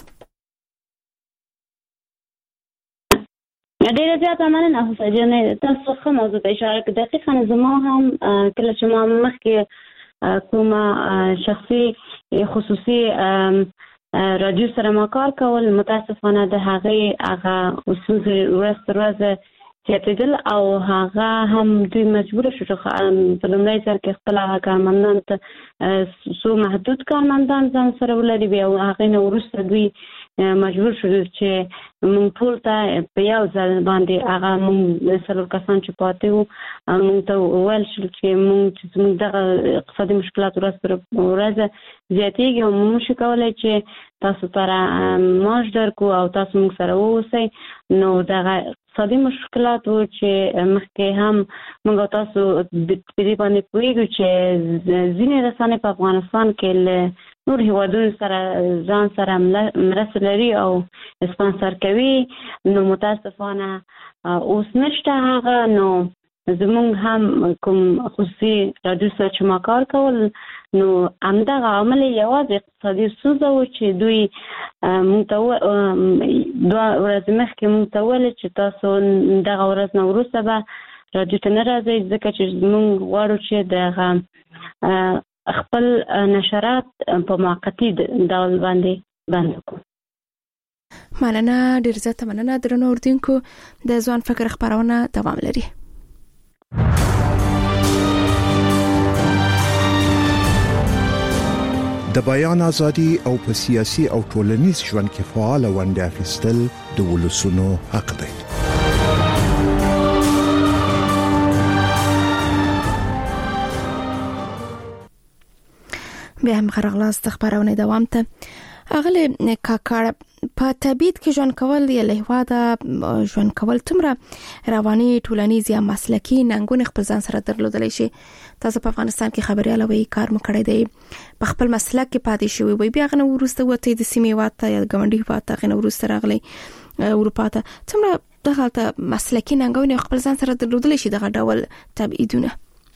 ډېر زیاته مننه حسین، تاسو ښه موضوع ته اشاره کړې. دقیقاً زما هم کله چې ما مخکې کومه شخصي خصوصي رادیو سره ما کار کول، متاسفانه د هغې هغه ستونزې ورځ تر ورځې زیاتېدل او هغه هم دوی مجبور شو چې په لومړي ځل کې خپل هغه کارمندان ته څو محدود کارمندان ځان سره ولري، بیا هغې نه وروسته دوی مجبور شو چې موږ ټول ته په یو ځل باندې هغه موږ څلور کسان چې پاتې وو موږ ته وویل شول چې موږ چې زموږ دغه اقتصادي مشکلات ورځ پر ورځ زیاتېږي او موږ نشو کولی چې تاسو سره معاش درکړو او تاسو موږ سره واوسئ. نو دغه اقتصادي مشکلات و چې مخکې هم موږ تاسو په دې باندې پوهېږو چې ځینې رسنۍ په افغانستان کې له نور هیوادونو سره ځان سره مرسته لري او اسپانسر کوي. نو متاسفانه اوس نشته هغه. نو زمونږ هم کوم خصوصي رادیو سره چې ما کار کول، نو همدغه عامل یوازې اقتصادي ستونزه و چې دوی موږ ته دوه ورځې مخکې موږ ته وویل چې تاسو دغه ورځ نه وروسته به رادیو ته نه راځئ، ځکه چې موږ غواړو چې دغه خپل نشرات په موقتي ډول باندې بند کړو. مننه، ډېر زیاته مننه. درنو اوریدونکو، د ځوان فکر خبرونه دوام لري. د بیان ازادي او په سیاسي او ټولنیز ژوند کې فعال ونډه اخیستل د ولسونو حق دی. بیا هم غرغلاست خبرونه دوام ته. اغلی کاکړ په طبيعت کې ژوند کول یا له هواده ژوند کول تمره رواني، ټولنیز یا مسلکی ننګونه خپل ځان سره درلودلی شي. تاسو په افغانستان کې خبرياله وي، کار مو کړی دی، په خپل مسلک کې پاتې شوی وي، بیا غنه ورسته وته د سیمې واته یا ګوندې واته غنه ورسته راغلی اروپا ته، تمره دغه مسلکی ننګونه خپل ځان سره درلودلی شي. دغه ډول تبعیدونه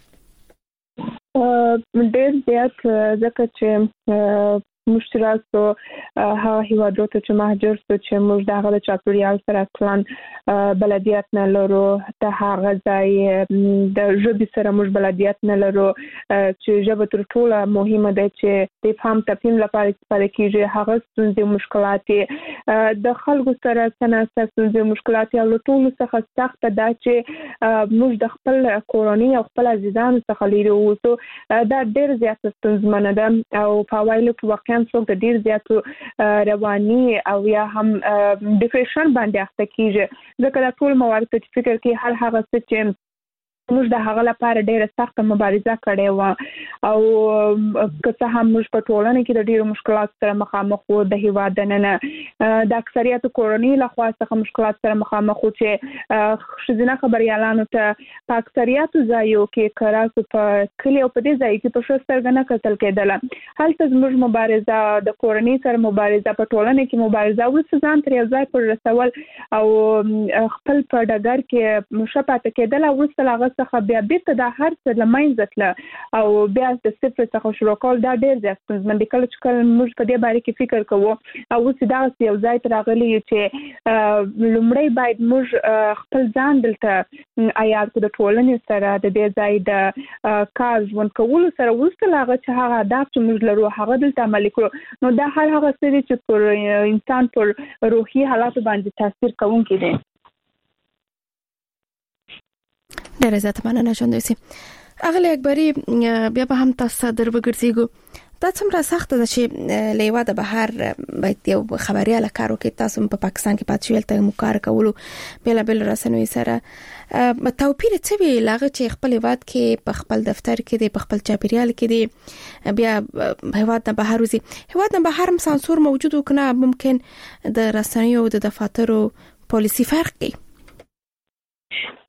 ډېر زیات ځکه چې مشترکو ها هیوادو ته چې مهاجر څه چې موږ دغه د چاپریال سره اصلا بلدیات نه لرو، ته هغه ځای د ژبې سره موږ بلدیات نه لرو چې ژبه تر ټولو مهمه ده چې د فهم تفهیم لپاره استفاده کیږي. هغه ستونزې مشکلات د خلکو سره تناسب ستونزې مشکلات او ټول څخه سخت ده چې موږ د خپل کورنۍ او خپل عزیزانو څخه لري اوسو. دا ډېر زیات ستونزمنه ده او په وایلو کې واقعا څوک د ډېر زیاتو رواني او یا هم ډیپریشن باندې اخته کیږي، ځکه دا ټول موارد چې فکر کې هر هغه څه چې موږ د هغه لپاره ډېره سخته مبارزه کړې و او که څه هم موږ په ټولنه کې د ډېرو مشکلات سره مخامخ وو. د هیواد دننه د اکثریت کورنۍ له خوا څخه مشکلات سره مخامخ وو چې ښځینه خبریالانو ته په اکثریت ځایو کې کراسو په کلی او په دې ځای کې په ښه سترګه نه کتل کېدله. هلته زموږ مبارزه د کورنۍ سره مبارزه، په ټولنه کې مبارزه، وروسته ځان تر یو ځای پورې رسول او خپل په ډګر کې ښه پاتې کېدل. وروسته له هغه څخه بیا بیرته د هر څه له منځه تله او بیا د صفر څخه شروع کول دا ډېر زیات ستونزمن دي. کله چې کله موږ په دې باره کې فکر کوو او اوس دغسې یو ځای ته راغلي یو چې لومړی باید موږ خپل ځان دلته عیار کړو د ټولنې سره، د دې ځای د کار ژوند کولو سره، وروسته له هغه چې هغه اهداف چې موږ لرو هغه دلته عملي کړو. نو دا هر هغه څه دي چې پر انسان پر روحي حالاتو باندې تاثیر کوونکی دی. ډېر زیات مننه شوندوسی. اغلی اکبری، بیا به هم تاسو در وګرځیږو. دا څومره سخت ده چې لیوا د بهر باید یو خبرياله کار وکړي. تاسو په پاکستان کې پاتې شئ، ته مو کار کولو بل بل رسنوي سره توپیر څه وی لاغه چې خپل واد کې په خپل دفتر کې دی، په خپل چاپیریال کې دی، بیا هواد نه بهر وزي. هواد نه بهر هم سانسور موجود وکنه، ممکن د رسنیو او د دفاترو پالیسی فرق کوي.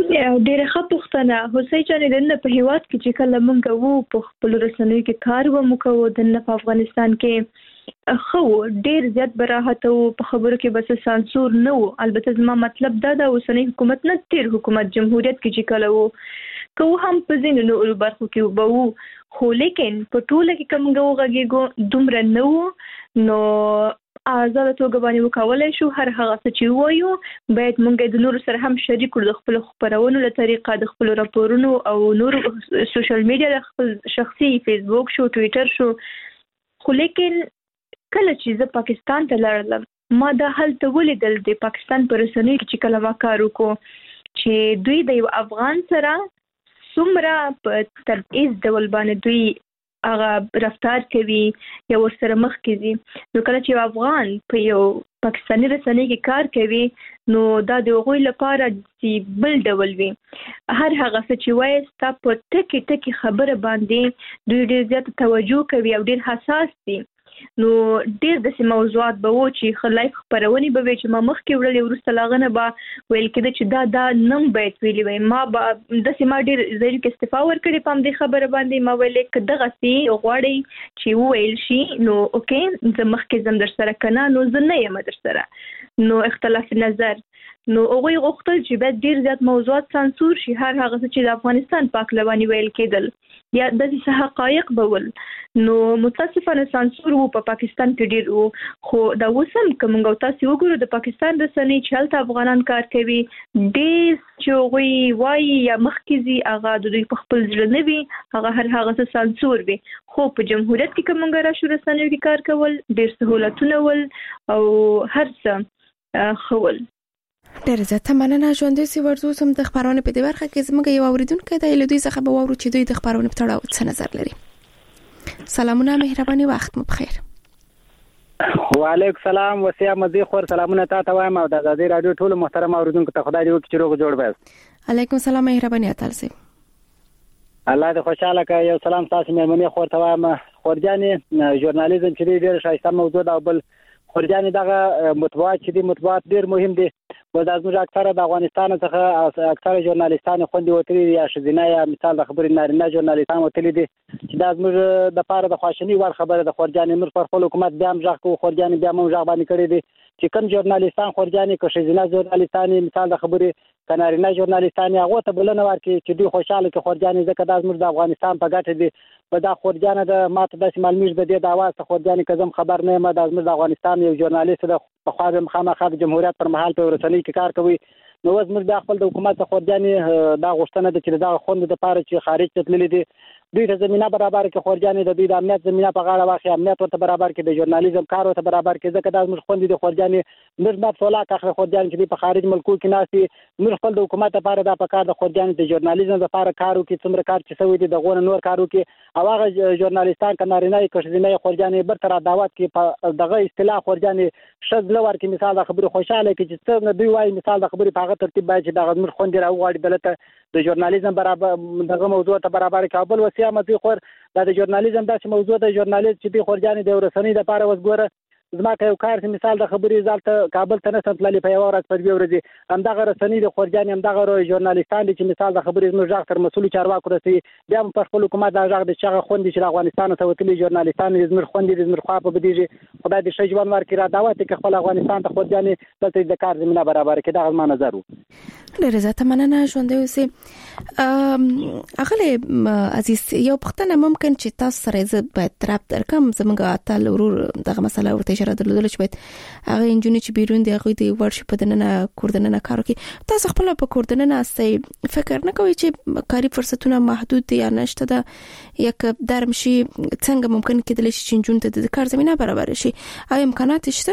ډېره ښه پوښتنه حسین جان. دنه په هیواد کې چې کله موږ وو په خپل رسنیو کې کار ومو کوو دنه په افغانستان کې خو ډېر زیات براحت وو په خبرو کې بس سانسور نه وو. البته زما مطلب دا د اوسنی حکومت نه تیر حکومت جمهوریت کې چې کله وو کو هم په ځینو نورو برخو کې وو، خو لیکن په ټوله کې کوم غوږیږو دومره نه وو. نو آزاد توګه باندې وکولای شو هر هغه څه چې وایو باید مونږ د نورو سره هم شریک کړو، د خپل خبرونو له طریقه د خپل راپورونو او نورو سوشل میډیا د خپل شخصي فیسبوک شو ټویټر شو. خو لیکن کله چې زه پاکستان ته لاړم ما دا هلته ولیدل د پاکستان پر رسنیو کې چې کله ما کار وکړو چې دوی د یو افغان سره څومره په تبعیض ډول باندې دوی هغه رفتار کوي یا ورسره مخ کیږي. نو کله چې افغان په یو پاکستاني رسنۍ کې کار کوي نو دا د هغوی لپاره چې بل ډول وي. هر هغه څه چې وایي ستا په ټکي ټکي خبره باندې دوی ډېر زیات توجه کوي او ډېر حساس دي. نو ډېر داسې موضوعات به وو چې ښه لایف خپرونې به وي چې ما مخکې وړلې وروسته له هغه نه به ویل کېده چې دا دا نم باید ویلي وی. ما به داسې ما ډېر ځایونو کې استعفا ورکړې په همدې خبره باندې. ما ویلې که دغسې غواړئ چې وویل شي نو اوکې زه مخکې ځم در سره که نه نو زه نه یم در سره. نو اختلاف نظر نو هغوی غوښتل چې باید ډېر زیات موضوعات سانسور شي، هر هغه څه چې د افغانستان په هکله باندې ویل کېدل یا داسې څه حقایق به ول. نو متاسفانه سانسور وو په پاکستان کې ډېر وو. خو دا اوس هم که موږ او تاسې وګورو د پاکستان رسنۍ چې هلته افغانان کار کوي ډېر چې هغوی وایي یا مخکې ځي هغه د دوی په خپل زړه نه وي، هغه هر هغه څه سانسور وي. خو په جمهوریت کې که موږ راشو رسنیو کې کار کول ډېر سهولتونه ول او هر څه ښه ول. ډېر زیاته مننه. ژوندی سي ورزو سم د خبرونه په دې برخه کې زموږ یو اوریدونکو د لدوی څخه به وورو چې دوی د خبرونه په تړاو څه نظر لري. سلامونه مهرباني وخت مو بخیر. وعلیکم السلام وسیا مزي خور سلامونه تاسو ته وایم او د ازادي رادیو ټول محترم اوریدونکو ته خدای دې وکړي چې روغ جوړ وي. علیکم السلام مهرباني تاسو. الله دې خوشاله کړي. یو سلام تاسو مېرمنې خور ته وایم. خورجانې ژورنالیزم چې ډېر شایسته موضوع ده او بل خورجانې دغه مطبوعات چې دي مطبوعات ډېر مهم دي. ولدا زموږ اکثره د افغانستان څخه اکثره ژورنالیستان خوندي وتلي یا شذینه یا مثال د خبرې نارینه ژورنالیستان وتلي دي چې دا زموږ د پاره د خواشنی ور خبره د خورجانې نور پر خپل حکومت بیا هم ځخ کو خورجانې بیا هم ځخ باندې کړی دي چې کوم ژورنالیستان خورجانې که شذینه ژورنالیستان مثال د خبرې کنارینه ژورنالیستان هغه ته بلنه ورکړي چې دوی خوشاله کې خورجانې ځکه د زموږ د افغانستان په ګټه دي. په دا خورجانه د ماته د معلومات د دې د اواز ته خورجانې کزم خبر نه یم. د زموږ د افغانستان یو ژورنالیست د په خاطر مخامخ د جمهوریت پر مهال په رسنۍ کې کار کوي. نو زموږ د خپل د حکومت خورجانې دا غوښتنه ده چې دا خوند د پاره چې خارج ته تللي دي دوی ته زمينه برابر کې خورجانې د دوی د امنیت زمينه په غاړه واخلي، امنیت ورته برابر کې، د ژورنالیزم کار ورته برابر کې. ځکه دا زموږ خوندې د خورجانې نور نه ټولا کاخره خورجانې چې په خارج ملکو کې ناسي نور خپل د حکومت لپاره دا په کار د خورجانې د ژورنالیزم لپاره کارو کې څومره کار چې سوي دي د غون نور کارو کې او هغه ژورنالیستان کنارینه کښینه خورجانې بر تر دعوت کې په دغه اصطلاح خورجانې شذ لور کې مثال د خبرې خوشاله کې چې څنګه دوی وايي مثال د خبرې په هغه ترتیب باید چې د غمر خوندې راوغاړي دلته د ژورنالیزم برابر دغه موضوع ته برابر کابل وسیه مزي خور دا د ژورنالیزم داسې موضوع د ژورنالیست چې د خورجانې د رسنۍ لپاره وسګوره زما که یو کار چې مثال د خبرې ځالته کابل ته نه تللی په یو ورځ په دوه ورځې همدغه رسنۍ د خورجانې همدغه ژورنالیستان دي چې مثال د خبرې زموږ غږ تر مسؤلو چارواکو رسوي بیا هم په خپل حکومت دا غږ د چغه خوندې چې د افغانستان ته وتلي ژورنالیستان دي زموږ خوندې دي زموږ خوا په بدیږي خدای دې ښه ژوند ورکړي را دعوت کې خپل افغانستان ته خورجانې دلته د کار زمینه برابر کړي. دا زما نظر و. ډېر زیاته مننه ژوندی اوسئ. اغله عزیز یو پښتنه ممکن چې تاسو سره زه باید ترپ درکم زموږ اتل ورور دغه مسله ورته اشاره درلودل چې باید هغه انجونې چې بیرون دی هغه د ورشپ دننه کوردننه کارو کې تاسو خپل په کوردننه استي فکر نه کوئ چې کاري فرصتونه محدود دي یا نشته ده یک درمشي څنګه ممکن کېدلی شي چې انجون ته د کار زمينه برابر شي؟ آیا امکانات شته؟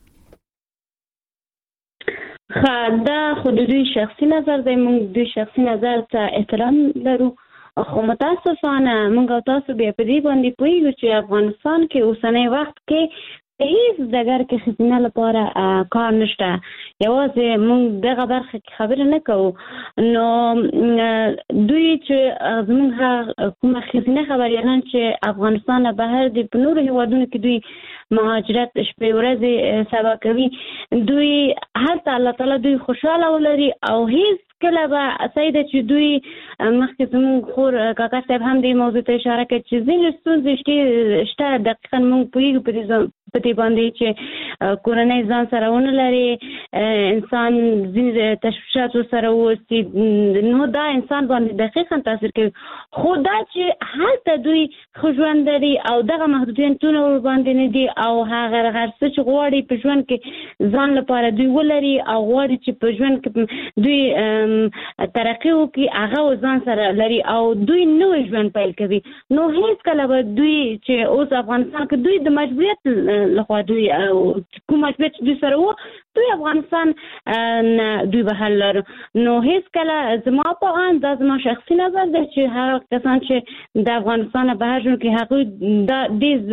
دا خو د دوی شخصي نظر دی، موږ دوی شخصي نظر ته احترام لرو خو متاسفانه موږ تاسو بیا په دې باندې پوهیږو چې افغانستان کې اوسنی وخت کې هیڅ دګر کې خزینه لپاره کار نشته. یوازې موږ دغه برخه کې خبره نه کوو نو دوی چې زموږ کومه خزینه خبریالان چې افغانستان نه بهر دي په نورو هیوادونو کې دوی مهاجرت شپې ورځې سبا کوي دوی هلته الله تعالی دوی خوشاله ولري او هیڅ کله به سید چې دوی مخکې زموږ خور کاکا صاحب هم دې موضوع ته اشاره کړې چې ځینې ستونزې شته دقیقا موږ پوهېږو په دې باندې چې کورنۍ ځان سره ونه لري انسان ځینې تشویشاتو سره اوسي نو دا انسان باندې دقیقا تاثیر کوي خو دا چې هلته دوی ښه ژوند لري او دغه محدودیتونه ورباندې نه دي او هغه هر څه چې غواړي په ژوند کې ځان لپاره دوی ولري او غواړي چې په ژوند کې دوی ترقي وکړي هغه ځان سره لري او دوی نوی ژوند پیل کوي نو هیڅ کله به دوی چې اوس افغانستان کې دوی د مجبوریت لخوا دوی کوم مجبوریت دوی سره وو دوی افغانستان دوی به حل لرو نو هیڅ کله زما په آن دا زما شخصي نظر دی چې هغه کسان چې د افغانستان بهر ژوند کې هغوی دا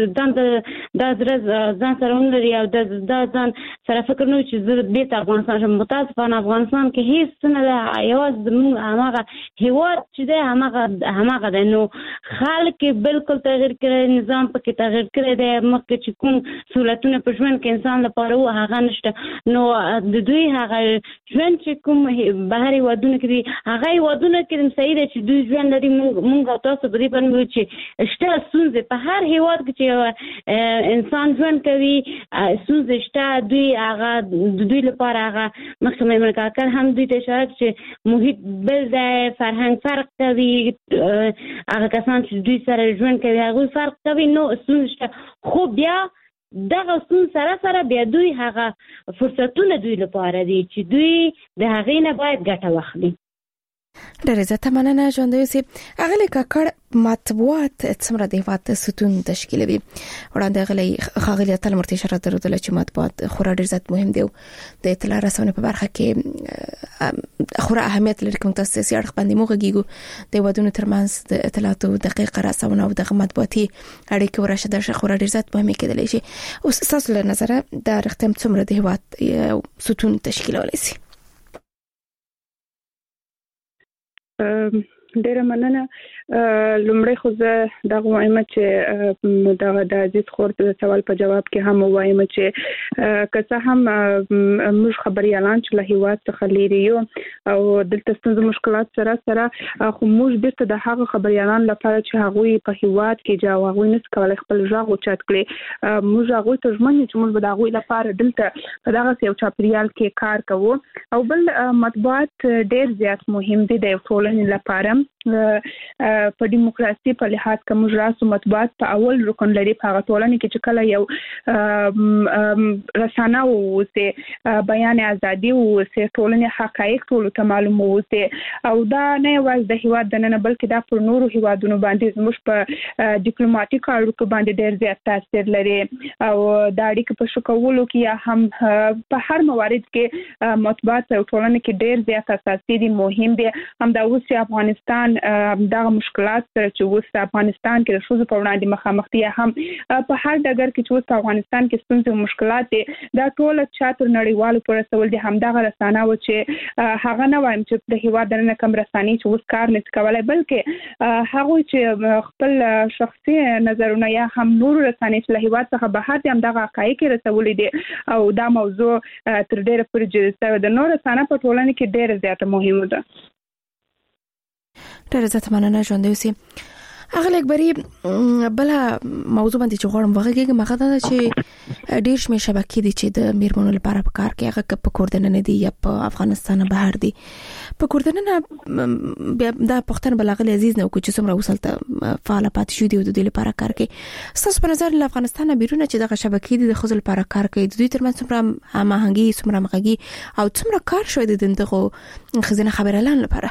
دې دا زړه ځان سره ونلري او دا ځان سره فکر نه چې زه بیرته افغانستان شم متاسفانه افغانستان کې هیڅ څه نه ده یوازې زموږ هماغه هېواد چې دی هماغه هماغه دی نو خلک یې بالکل تغیر کړی نظام پکې تغیر کړی دی مخکې چې کوم سهولتونه په ژوند کې انسان لپاره وو هغه نشته نو د دوی هغه ژوند چې کوم بهر هېوادونه کې دي هغه هېوادونه کې صحیح دی چې دوی ژوند لري موږ او تاسو په دې باندې چې شته ستونزې په هر هېواد کې چې انسان ژوند کوي ستونزې شته دوی هغه د دوی لپاره هغه مخکې میمون کاکا هم دوی ته اشاره چې محیط بل دی فرهنګ فرق کوي هغه کسان چې دوی سره ژوند کوي هغوی فرق کوي نو ستونزې شته خو بیا دغه ستونزې سره سره بیا دوی هغه فرصتونه دوی لپاره دي چې دوی د هغې نه باید ګټه واخلي ډېر زیاته مننه ژوندی اوسئ اغلی کاکړ مطبوعات څومره د هېواد سطون تشکیلوي وړاندې اغلی ښاغلي اتل مرتي اشاره درلودله چې مطبوعات خورا ډېر زیات مهم دی د اطلاع رسونې په برخه کې خورا اهمیت لري کوم تاسو سیاسي اړخ باندې موږ کېږو د هېوادونو ترمنځ د اطلاعاتو دقیقه رسونه او د مطبوعاتي اړیکې ورشه درشه خورا ډېر زیات مهمې کېدلی شي اوس ستاسو له نظره دا رښتیا څومره د هېواد سطون تشکیلولی شي ډیره مننه لومړی خو زه دا وایم چې دا د عزیز خور د سوال په جواب کې هم وایم چې که څه هم موږ خبريالان چې له هېواد څخه لري یو او دلته ستاسو مشکلات سره سره خو موږ بیرته د هغه خبريالان لپاره چې هغه په هېواد کې جا هغه نس کولای خپل ژغ او چات کړي موږ هغه ته ژمنه چې موږ به هغه لپاره دلته په دغه یو چاپریال کې کار کوو او بل مطبوعات ډیر زیات مهم دي د ټولنې لپاره په دیموکراسي په لحاظ کوم راسو مطبوعات په اول رکن لري په هغه ټولنه کې چې کله یو رسانه او سه بیان ازادي او سه ټولنه حقایق ټول ته معلوم وو او دا نه یوازې د هیواد د نه بلکې دا پر نورو هیوادونو باندې زموږ په ډیپلوماټیک اړیکو باندې ډېر زیات تاثیر لري او دا اړیکې په شکولو کې یا هم په هر موارد کې مطبوعات او ټولنه کې ډېر زیات اساسي دي مهم دي هم دا اوس افغانستان دا مشکلات سره چې اوس افغانستان کې د شوزو په وړاندې مخامخ دي هم په هر ډګر کې چې اوس په افغانستان کې ستونزې او مشکلات دي دا ټول چاتر نړیوالو پر رسول دي هم دا رسانه و چې هغه نه وایم چې د هیواد نه کم رساني چې اوس کار نه کولای بلکې هغه چې خپل شخصي نظرونه یا هم نور رساني چې له هیواد څخه بهر دي هم دا حقایق رسول دي او دا موضوع تر ډیره پورې چې د نور رسانه په ټولنه کې ډیره زیاته مهمه ده ډېر زیات مننه ژوندی اوسئ اغلی اکبري بل موضوع باندې چې غواړم وغږیږم هغه دا چې ډېر شمېر شبکې دي چې د میرمنو لپاره په کار کې هغه په کور دننه دي یا په افغانستان بهر دي په کور دننه دا پښتنه بلغلی عزیز نه کوم چې څومره وسلته فعال پات شو دي د دې لپاره کار کوي ستاسو په نظر له افغانستان بیرون چې دغه شبکې دي د خپل لپاره کار کوي د دوی ترمنځ څومره هماهنګي څومره همغږي او څومره کار شوی د دغه خزینه خبريالان لپاره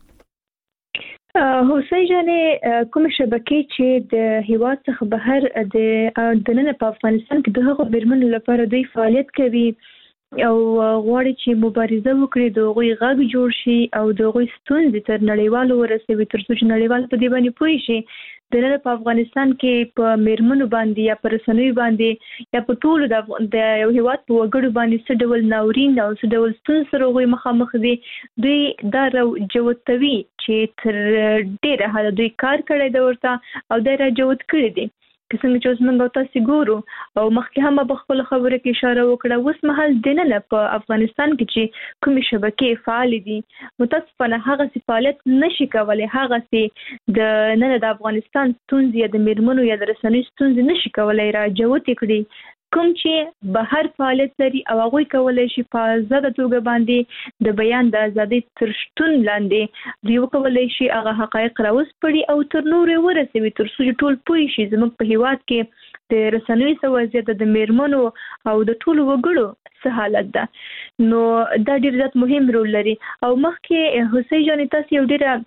هوسۍ جانې کوم شبکې چې د هیواد څخه بهر د دننه په افغانستان کې د هغو میرمنو لپاره دوی فعالیت کوي او غواړي چې مبارزه وکړي د هغوی غږ جوړ شي او د هغوی ستونزې تر نړیوالو ورسوي تر څو چې نړیوال په دې باندې پوه شي دننه په افغانستان کې په میرمنو باندې یا په رسنیو باندې یا په ټولو د یو هیواد په وګړو باندې څه ډول ناورین او څه ډول ستونزې سره هغوی مخامخ دي دوی دا راجوتوي چې تر ډېره حده دوی کار کړی دی ورته او دا راجوت کړی دی که څنګه چې اوس موږ تاسو ګورو او مخکې هم په خپل خبره کې اشاره وکړه اوس مهال د نن په افغانستان کې چې کومې شبکې فعال دي متاسفانه هغه فعالیت نشي کولای هغه سي د نن د افغانستان ستونزې د میرمنو یا د رسنۍ ستونزې نشي کولای راجوتې کړي کوم چې بهر فعالیت لري او هغه کولای شي په آزاد توګه باندې د بیان د ازادۍ تر شتون لاندې دی کولای شي هغه حقایق راوسپړي او تر نورې ورسوي تر څو ټول پوه شي زموږ په هیواد کې د رسنۍ سوازیت د میرمنو او د ټولو وګړو څه حالت ده نو دا ډیر زیات مهم رول لري او مخکې حسین جان تاسو یو ډیر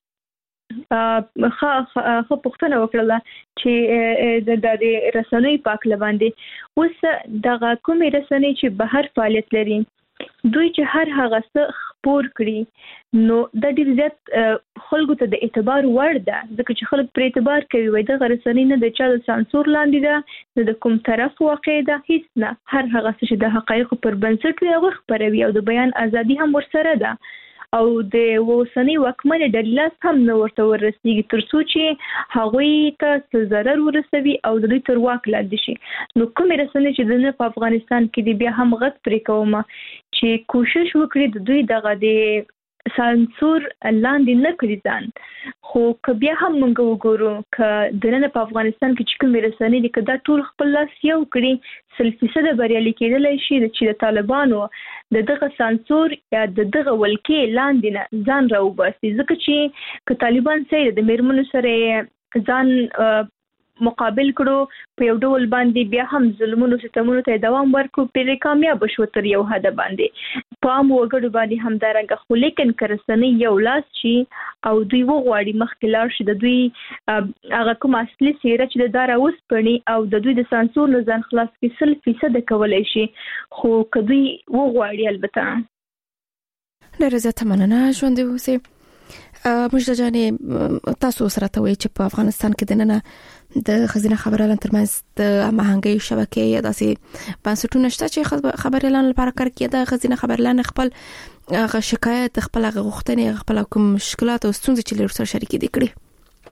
خا خا پښتنه وکړه چې د د رسنۍ پاک لباندې اوس دغه کومې رسنۍ چې بهر فعالیت لري دوی چې هر هغه څه خپور کړي نو د ډیر زیات خلکو ته د اعتبار وړ ده ځکه چې خلک پر اعتبار کوي وای د رسنۍ نه د چا د سانسور لاندې ده د کوم طرف واقع ده هیڅ نه هر هغه څه چې د حقایقو پر بنسټ وي هغه خپروي او د بیان ازادي هم ورسره ده او د وسنۍ وکمنې ډلیلاس هم نه ورته ورسیږي تر څو چې هغوی ته ضرر ورسوي او د دوی تر واک لاندې شي نو کومې رسنۍ چې د په افغانستان کې دی بیا هم غږ پرې کوم چې کوشش وکړي د دوی دغه د سانسور لاندې نه کړي ځان خو که بیا هم موږ وګورو که د نن په افغانستان کې چې کومې رسنۍ دي که دا ټول خپل لاس یو کړي سل فیصده بریالي کېدلی شي چې د طالبانو د دغه سانسور یا د دغه ولکې لاندې نه ځان راوباسي ځکه چې که طالبان سره د میرمنو سره ځان مقابل کړو په یو ډول باندې بیا هم ظلمونو ستمونو ته دوام ورکړو په کامیاب شو تر یو حد باندې پام وګړو باندې هم دارنګه خو لیکن کرسنۍ یو لاس شي او دوی وغواړي مخکې لاړ شي د دوی هغه کوم اصلي سیره چې د دارا اوس پړني او د دوی د سانسور نه ځان خلاص کې سل فیصد کولای شي خو کدوې وغواړي البته ډېر زیاته مننه ژوند اوسئ مجده جانې تاسو سره ته وایي چې په افغانستان کې د نن د خزینه خبريالان ترمنځ د هماهنګۍ شبکې یا داسې بنسټونه شته چې خبريالان لپاره کار کوي د خزینه خبريالان خپل هغه شکایت خپل هغه غوښتنې خپل کوم مشکلات او ستونزې چې لري سره شریک دي کړي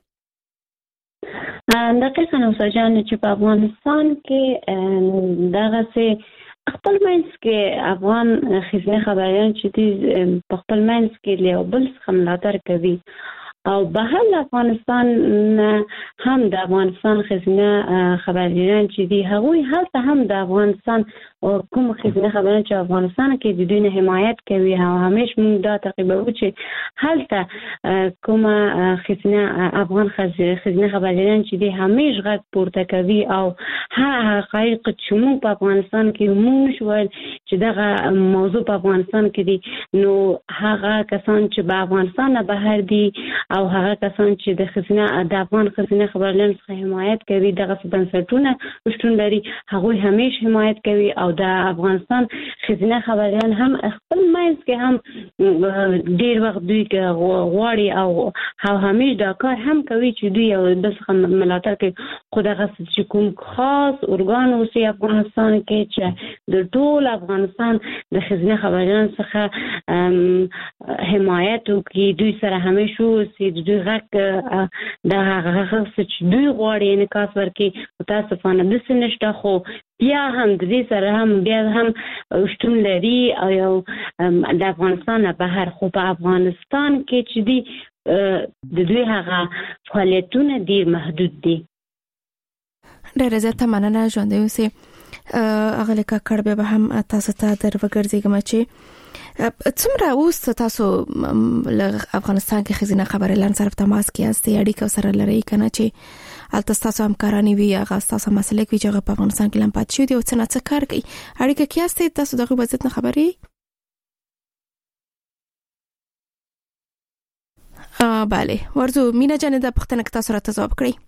دقیقاً اوسه جان چې په افغانستان کې دغه څه خپل منځ کې افغان خزینه خبريالان چې دي په خپل منځ کې له بل څخه ملاتړ کوي او بهر افغانستان هم د افغانستان خزینه خبريالان چې دي هغوی هلته هم د افغانستان کوم خزینه خبريالان چې افغانستان کې د دوی نه حمایت کوي او همیشه موږ دا تقریبا چې هلته کوم خزینه افغان خزینه خبريالان چې دي همیشه غږ پورته کوي او ها حقایق چې موږ په افغانستان کې موږ شوال چې دغه موضوع په افغانستان کې دي نو هغه کسان چې په افغانستان نه بهر دي او هغه کسان چې د خزینه د افغان خزینه خبريالان څخه حمایت کوي دغه بنسټونه شتون لري هغوی همیشه حمایت کوي او د افغانستان خزینه خبريالان هم خپل منځ کې هم ډیر وخت دوی غواړي او هغه همیشه دا کار هم کوي چې دوی یو د څخه ملاتړ کوي خو دغه چې کوم خاص ارګان اوسي افغانستان کې چې د ټول افغانستان د خزینه خبريالان څخه حمایت کوي دوی سره همیشه اوسي دوی غږ د هغه چې دوی غواړي انعکاس ورکړي متاسفانه د سنشته خو بیا هم د دې سره هم بیا هم شتون لري او یو د افغانستان نه بهر خو په افغانستان کې چې دي د دوی هغه فعالیتونه ډیر محدود دي ډېر زیاته مننه ژوند اوسئ اغه لکه کړه به هم تاسو ته در وګرځيږم چې څومره اوس تاسو له افغانستان کې خزینه خبريالان سره تماس کې یاستئ اړیکه سره لرئ کنه چې البته تاسو هم کارانی وی هغه تاسو مسلې کوي چې په افغانستان کې لم پات شو دي او څنګه څه کار کوي اړیکه کې یاستئ تاسو دغه وضعیت نه خبري ا bale ورزو مینا جان د پښتنه تاسو راته ځواب کړئ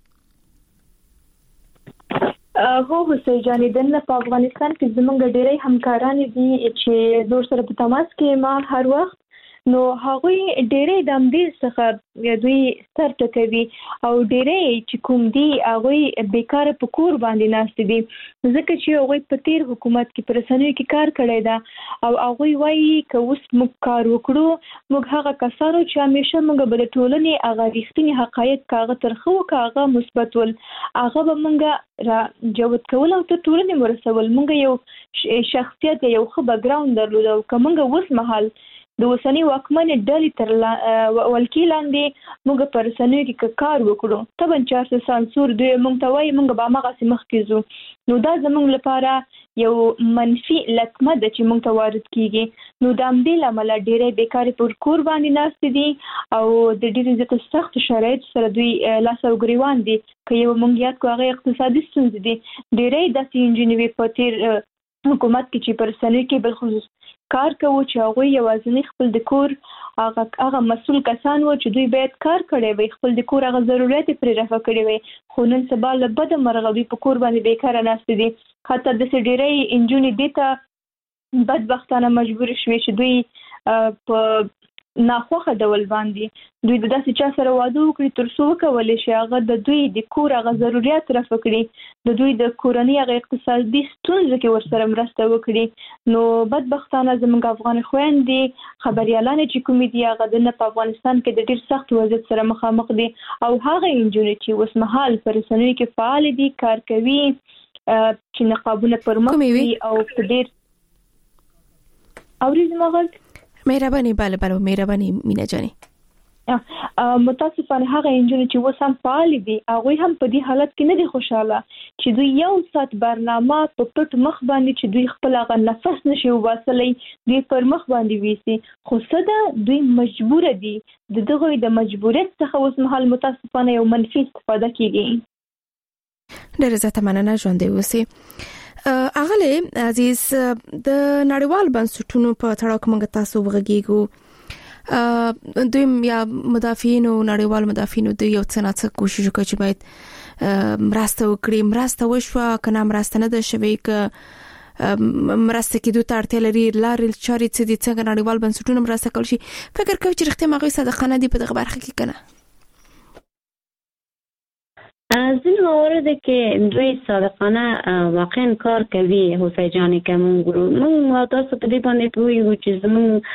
هو حسین جان دنه په افغانستان کې زمونږ ډېری همکاران دي چې زور سره په تماس کې ما هر وخت نو هغوی ډېرې د همدې څخه دوی سر ټکوي او ډېرې چې کوم دي هغوی بیکاره په کور باندې ناست دي ځکه چې هغوی په تیر حکومت کې په رسنیو کې کار کړی ده او هغوی وایي که اوس موږ کار وکړو موږ هغه کسانو چې همیشه موږ به د ټولنې هغه رښتیني حقایق که هغه ترخه و که هغه مثبت ول هغه به موږ را جوت کول او تر ټولنې ورسول. موږ یو شخصیت یو ښه بیکګراوند درلود او که موږ اوس مهال د اوسنۍ واکمنې ډلې تر ولکې لاندې موږ په رسنیو کې کار وکړو طبعا چارس سانسور دوی موږ ته وایي موږ به هماغسې مخکې ځو نو دا زموږ لپاره یو منفي لطمه ده چې موږ ته وارد کیږي. نو د همدې له امله ډېری بیکارې پر کور باندې ناست دي او د ډېرې زیاتو سختو شرایطو سره دوی لاس او ګریوان دي. که یو موږ یاد کړو هغه اقتصادي ستونزې دي. ډېری داسې نجونې وې په تېر حکومت کې چې په رسنیو کې بالخصوص کار کوو چې هغوی یوازینی خپل د کور هغه هغه مسؤل کسان وو چې دوی باید کار کړی وي خپل د کور هغه ضرورت یې پرې رفع کړی وي خو نن سبا له بده مرغه دوی په کور باندې بیکاره ناست دي. حتی داسې ډېری نجونې دې ته بدبختانه مجبور شوې چې دوی په ناخوښه ډول باندې دوی د داسې چا سره واده وکړي تر څو وکولی شي هغه د دوی د کور هغه ضرورت رفع کړي د دوی د کورنۍ هغه اقتصادي ستونزو کې ورسره مرسته وکړي. نو بدبختانه زموږ افغان خویندې خبریالانې چې کومې دي هغه د نه په افغانستان کې د ډېر سخت وضعیت سره مخامخ دي او هغه نجونې چې اوس مهال په رسنیو کې فعال دي کار کوي چې نقابونه پر مخ وي او په ډېر اوري زما غږ مهرباني بله بله مهرباني مینا جاني. متاسفانه هغه انجونې چې اوس هم فعال دي هغوی هم په دې حالت کې نه دي خوشاله چې دوی یو ساعت برنامه په پټ مخ باندې چې دوی خپل هغه نفس نشي وباسلی دوی پر مخ باندې ویسي خو څه ده دوی مجبور دي د دغه د مجبوریت څخه اوس مهال متاسفانه یو منفي استفاده کیږي. ډېره زیاته مننه ژوندی اوسئ. اغله عزیز د نړیوال بنسټونو په تړاو کې موږ تاسو وغږیږو دوی یا مدافعین او نړیوال مدافعین دوی یو څه نه څه کوشش کوي چې باید مرسته وکړي مرسته وشوه کنه مرسته نه ده شوی ک مرسته کې دوی ته اړتیا لري لارې چارې څه دي څنګه نړیوال بنسټونه مرسته کوي فکر کوي چې رښتیا ماغوي صادقانه دي په دغه برخه کې کنه ځینې موارد کې دوی صادقانه واقعا کار کوي حسین جان که مونږ ګورو مونږ تاسو په دې باندې پوهیږو چې زموږ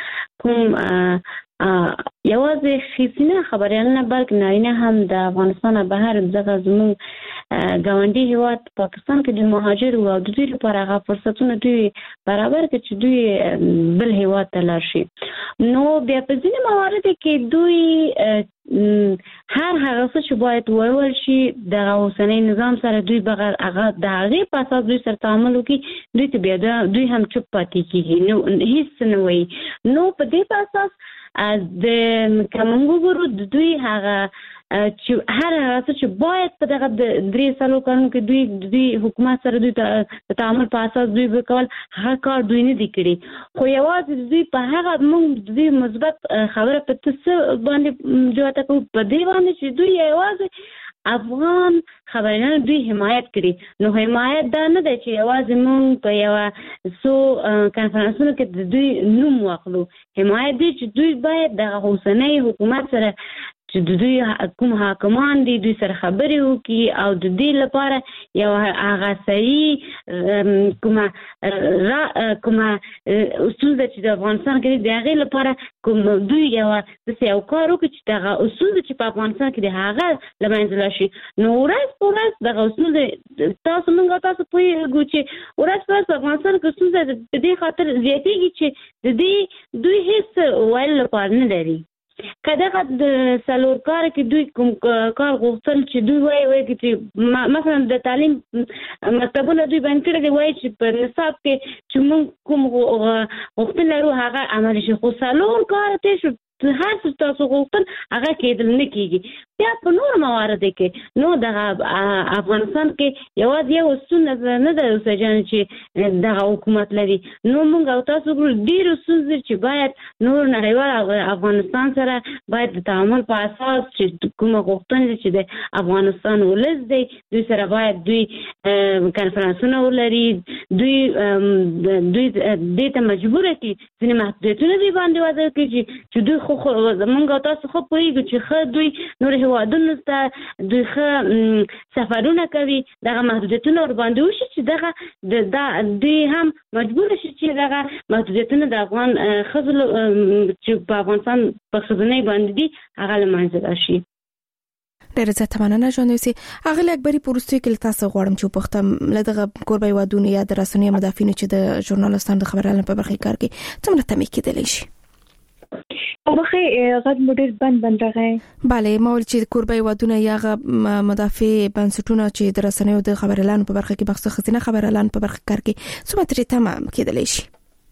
کوم یوازې ښځینه خبریالان نه بلکې نارینه هم د افغانستان بهر دغه زموږ ګاونډي هیواد پاکستان کې د مهاجر او د دوی لپاره هغه فرصتونه دوی برابر کړي چې دوی بل هیواد ته لاړ شي. نو بیا په ځینې موارد کې دوی هر هغه څه چې باید وویل شي د اوسنۍ نظام سره دوی بغیر هغه د هغې په اساس دوی سره تعامل وکړي دوی ته بیا دوی هم چوپ پاتې کېږي نو هیڅ نه وایي. نو په دې په اساس د که موږ وګورو د دوی هغه چې هر هغه څه چې باید په دغه درې څلور کلونو کې دوی دوی حکومت سره دوی د تعامل په اساس دوی وکول هغه کار دوی نه دي کړي خو یوازې دوی په هغه موږ دوی مثبت خبره په څه باندې جوته کوو په دې باندې چې دوی یوازې افغان خبریالان دوی حمایت کړي. نو حمایت دا نه دی چې یوازې موږ په یوه څو کنفرانسونو کې د دوی نوم واخلو حمایت دی چې دوی باید د اوسنۍ حکومت سره چې د دوی کوم حاکمان دي دوی سره خبرې وکړي او د دې لپاره یو هغه صحیح کومه کومه اصول ده چې د افغانستان کې د هغې لپاره کوم دوی یو داسې یو کار وکړي چې دغه اصول ده چې په افغانستان کې د هغه له منځه لاړ شي. نو ورځ په ورځ دغه اصول تاسو موږ تاسو پوهېږو چې ورځ په ورځ په افغانستان کې ستونزه د دې خاطر زیاتېږي چې د دې دوی هېڅ ویلو لپاره نه لري. که دغه د څلور کار کې دوی کوم کار غوښتل چې دوی وایي وایي چې مثلا د تعلیم مکتبونه دوی بند کړي دي وایي چې په نصاب کې چې موږ کوم غوښتل لرو هغه عملي شي خو څلور کار ته شو هر څه تاسو غوښتل هغه کېدل نه کېږي. بیا په نور موارد کې نو دغه افغانستان کې یوازې یو ستونزه نه ده اوسه جان چې دغه حکومت لري. نو موږ او تاسو ګورو ډېرې ستونزې چې باید نور نړیوال افغانستان سره باید د تعامل په اساس چې کومه غوښتنه چې د افغانستان ولس دی دوی سره باید دوی کنفرانسونه ولري دوی دوی د ته مجبور کی ځینې محدودیتونه دی باندې وضع کیږي چې دوی خو موږ تاسو خو پوهیږو چې خو دوی نور هوادونو ته دوی خو سفرونه کوي دغه محدودیتونه ور باندې وشي چې دغه د دوی هم مجبور شي چې دغه محدودیتونه د افغان خزل چې په افغانستان په خزنه باندې دي هغه لمانځل شي. ډېر زیات مننه ژوندوسي اغلی اکبري پروستوي کې تاسو غواړم چې په ختم لدغه کوربای وادونه یا د رسنۍ مدافعین چې د ژورنالستانو د خبرونو په برخه کار کوي څومره تمې کېدلی شي؟ او بخې غږ مډیر بند بند راغی. bale مول چې کوربای وادونه یا مدافع بنسټونه چې د رسنۍ د خبرونو په برخه کې بخصوص خزینه خبرونو په برخه کار کوي څومره ترې تمام کېدلی شي؟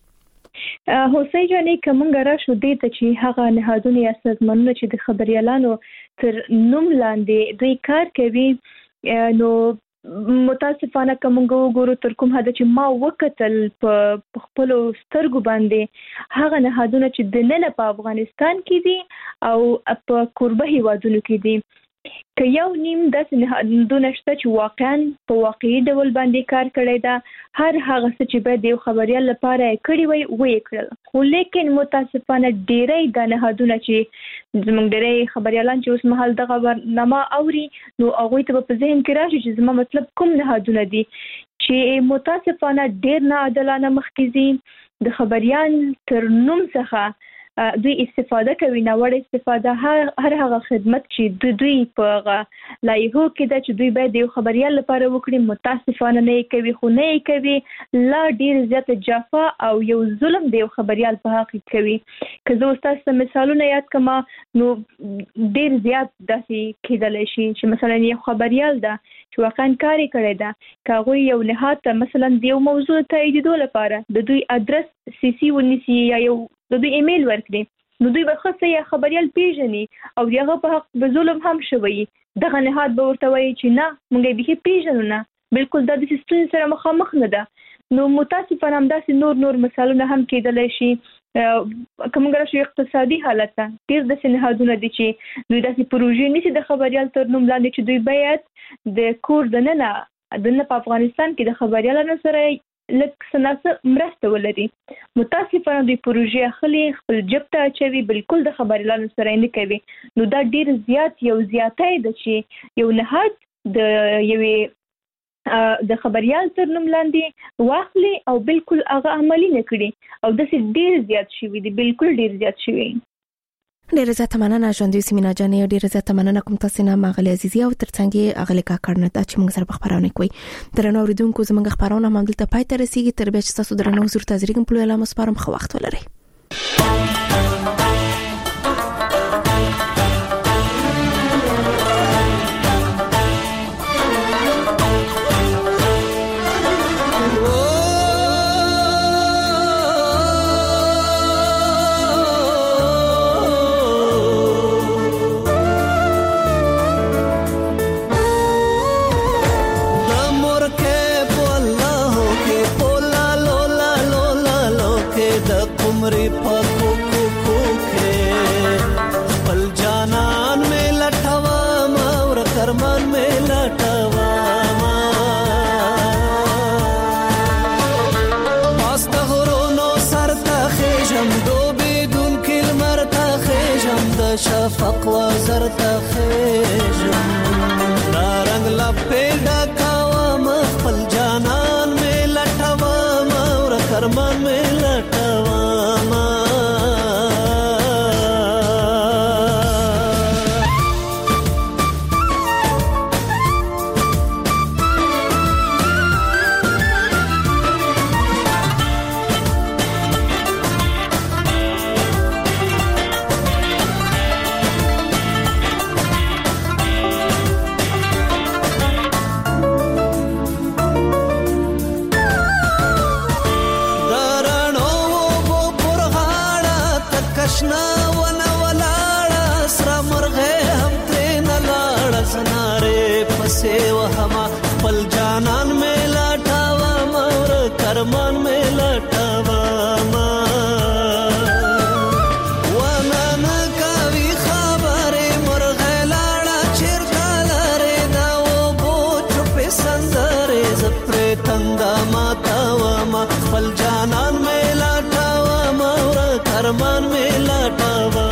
هوسۍ جانې کومه را شو دي چې هغه نهادونه یا سازمانونه چې د خبريالانو تر نوم لاندې دوی کار کوي نو متاسفانه کومه وګورو تر کوم حد چې ما وکتل په خپل سترګو باندې هغه نهادونه چې د نن په افغانستان کې دي او په قربه هیوادونو کې دي که یو نیم داسې نهادونه شته چې واقعا په واقعي ډول باندې کار کړی دا هر هغه څه چې باید یو خبريال لپاره کړی وي وې کړل خو لیکن متاسفانه ډېری د نهادونه چې زموږ ډېری خبريالان چې اوس مهال دغه برنامه اوري نو هغه ته په ذهن کې راشي چې زما مطلب کوم نهادونه دي چې متاسفانه ډېر نه عادلانه مخکې د خبريال تر نوم څخه دوی استفاده کوي نه وړ استفاده هر هغه خدمت چې دوی دوی په لایحو کې د چې دوی باید یو خبريال لپاره وکړي متاسفانه نه کوي خو نه کوي لا ډیر زیات جفا او یو ظلم دی خبريال په حق کوي که زه تاسو مثالونه یاد کما نو ډیر زیات داسې کېدلی شي چې مثلا یو خبريال دا چې واقعا کاری کړی دا کاغه یو نهاد ته مثلا د یو موضوع تاییدولو لپاره د دوی ادرس سی سی ونیسي یا یو د دوی ایمیل ورکړي نو دوی به خاصه یا خبريال پیژني او هغه په حق به ظلم هم شوی دغه نهاد به ورته وایي چې نه مونږ به پیژنو نه بالکل د سیستم سره مخامخ نه ده نو متاسفانه هم داسې نور نور مثالونه هم کېدلی شي کومګره شو اقتصادي حالت ته ډیر د نهادونه دي چې دوی داسې پروژې نشي د خبريال تر نوم لاندې چې دوی باید د کور د نه د نه په افغانستان کې د خبريالانو سره لکه سناسه مرسته ولري متاسفانه دوی پروژې اخلي خپل جب ته اچوي بالکل د خبريالانو سره نه کوي نو دا ډیر زیات یو زیاتای د چې یو نهاد د یوې د خبريال تر نوم لاندې واخلي او بالکل هغه عملی نه کړي او د څه ډیر زیات شوی دی بالکل ډیر زیات شوی. ډیر زیات مننه ژوندۍ سیمه جانې ډیر زیات مننه کوم تاسو نه مغلی عزیزي او ترڅنګ اغلی کا کړنه د چې موږ سره په خبرونه کوي درنو اوریدونکو زموږ خبرونه هم دلته پای ته رسیدي تر بیا چې تاسو درنو حضور تازریګم په اعلان مسپارم خو وخت ولري. شفق وزر تخیجم نارنگ لپیدا کاوام خپل جانان میں لٹوام اور کرمان میں لٹوام کرمان میں لٹواما ونن کوي خبره مرغلاړه چیرته لري دا و بو چپ سندره زپره تندا ماتا خپل جانان مې لاټاوه مور کرمان مې لاټاوه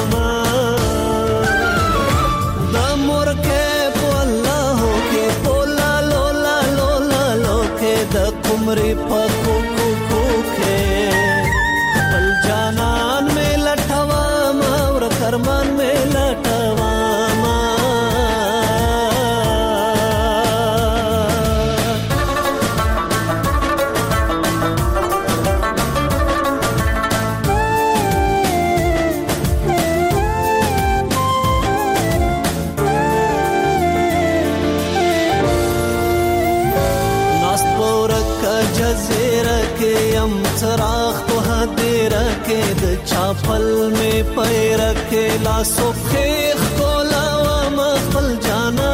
د مور کې په الله کې پولا لولا لولا لوکه د کومري په کوکو کوکه خپل جانان مې لاټاوه مور کرمان مې لاټاوه चराग तो हदेर के द चापल में पैर के लासो खेख कोलावा मखल जाना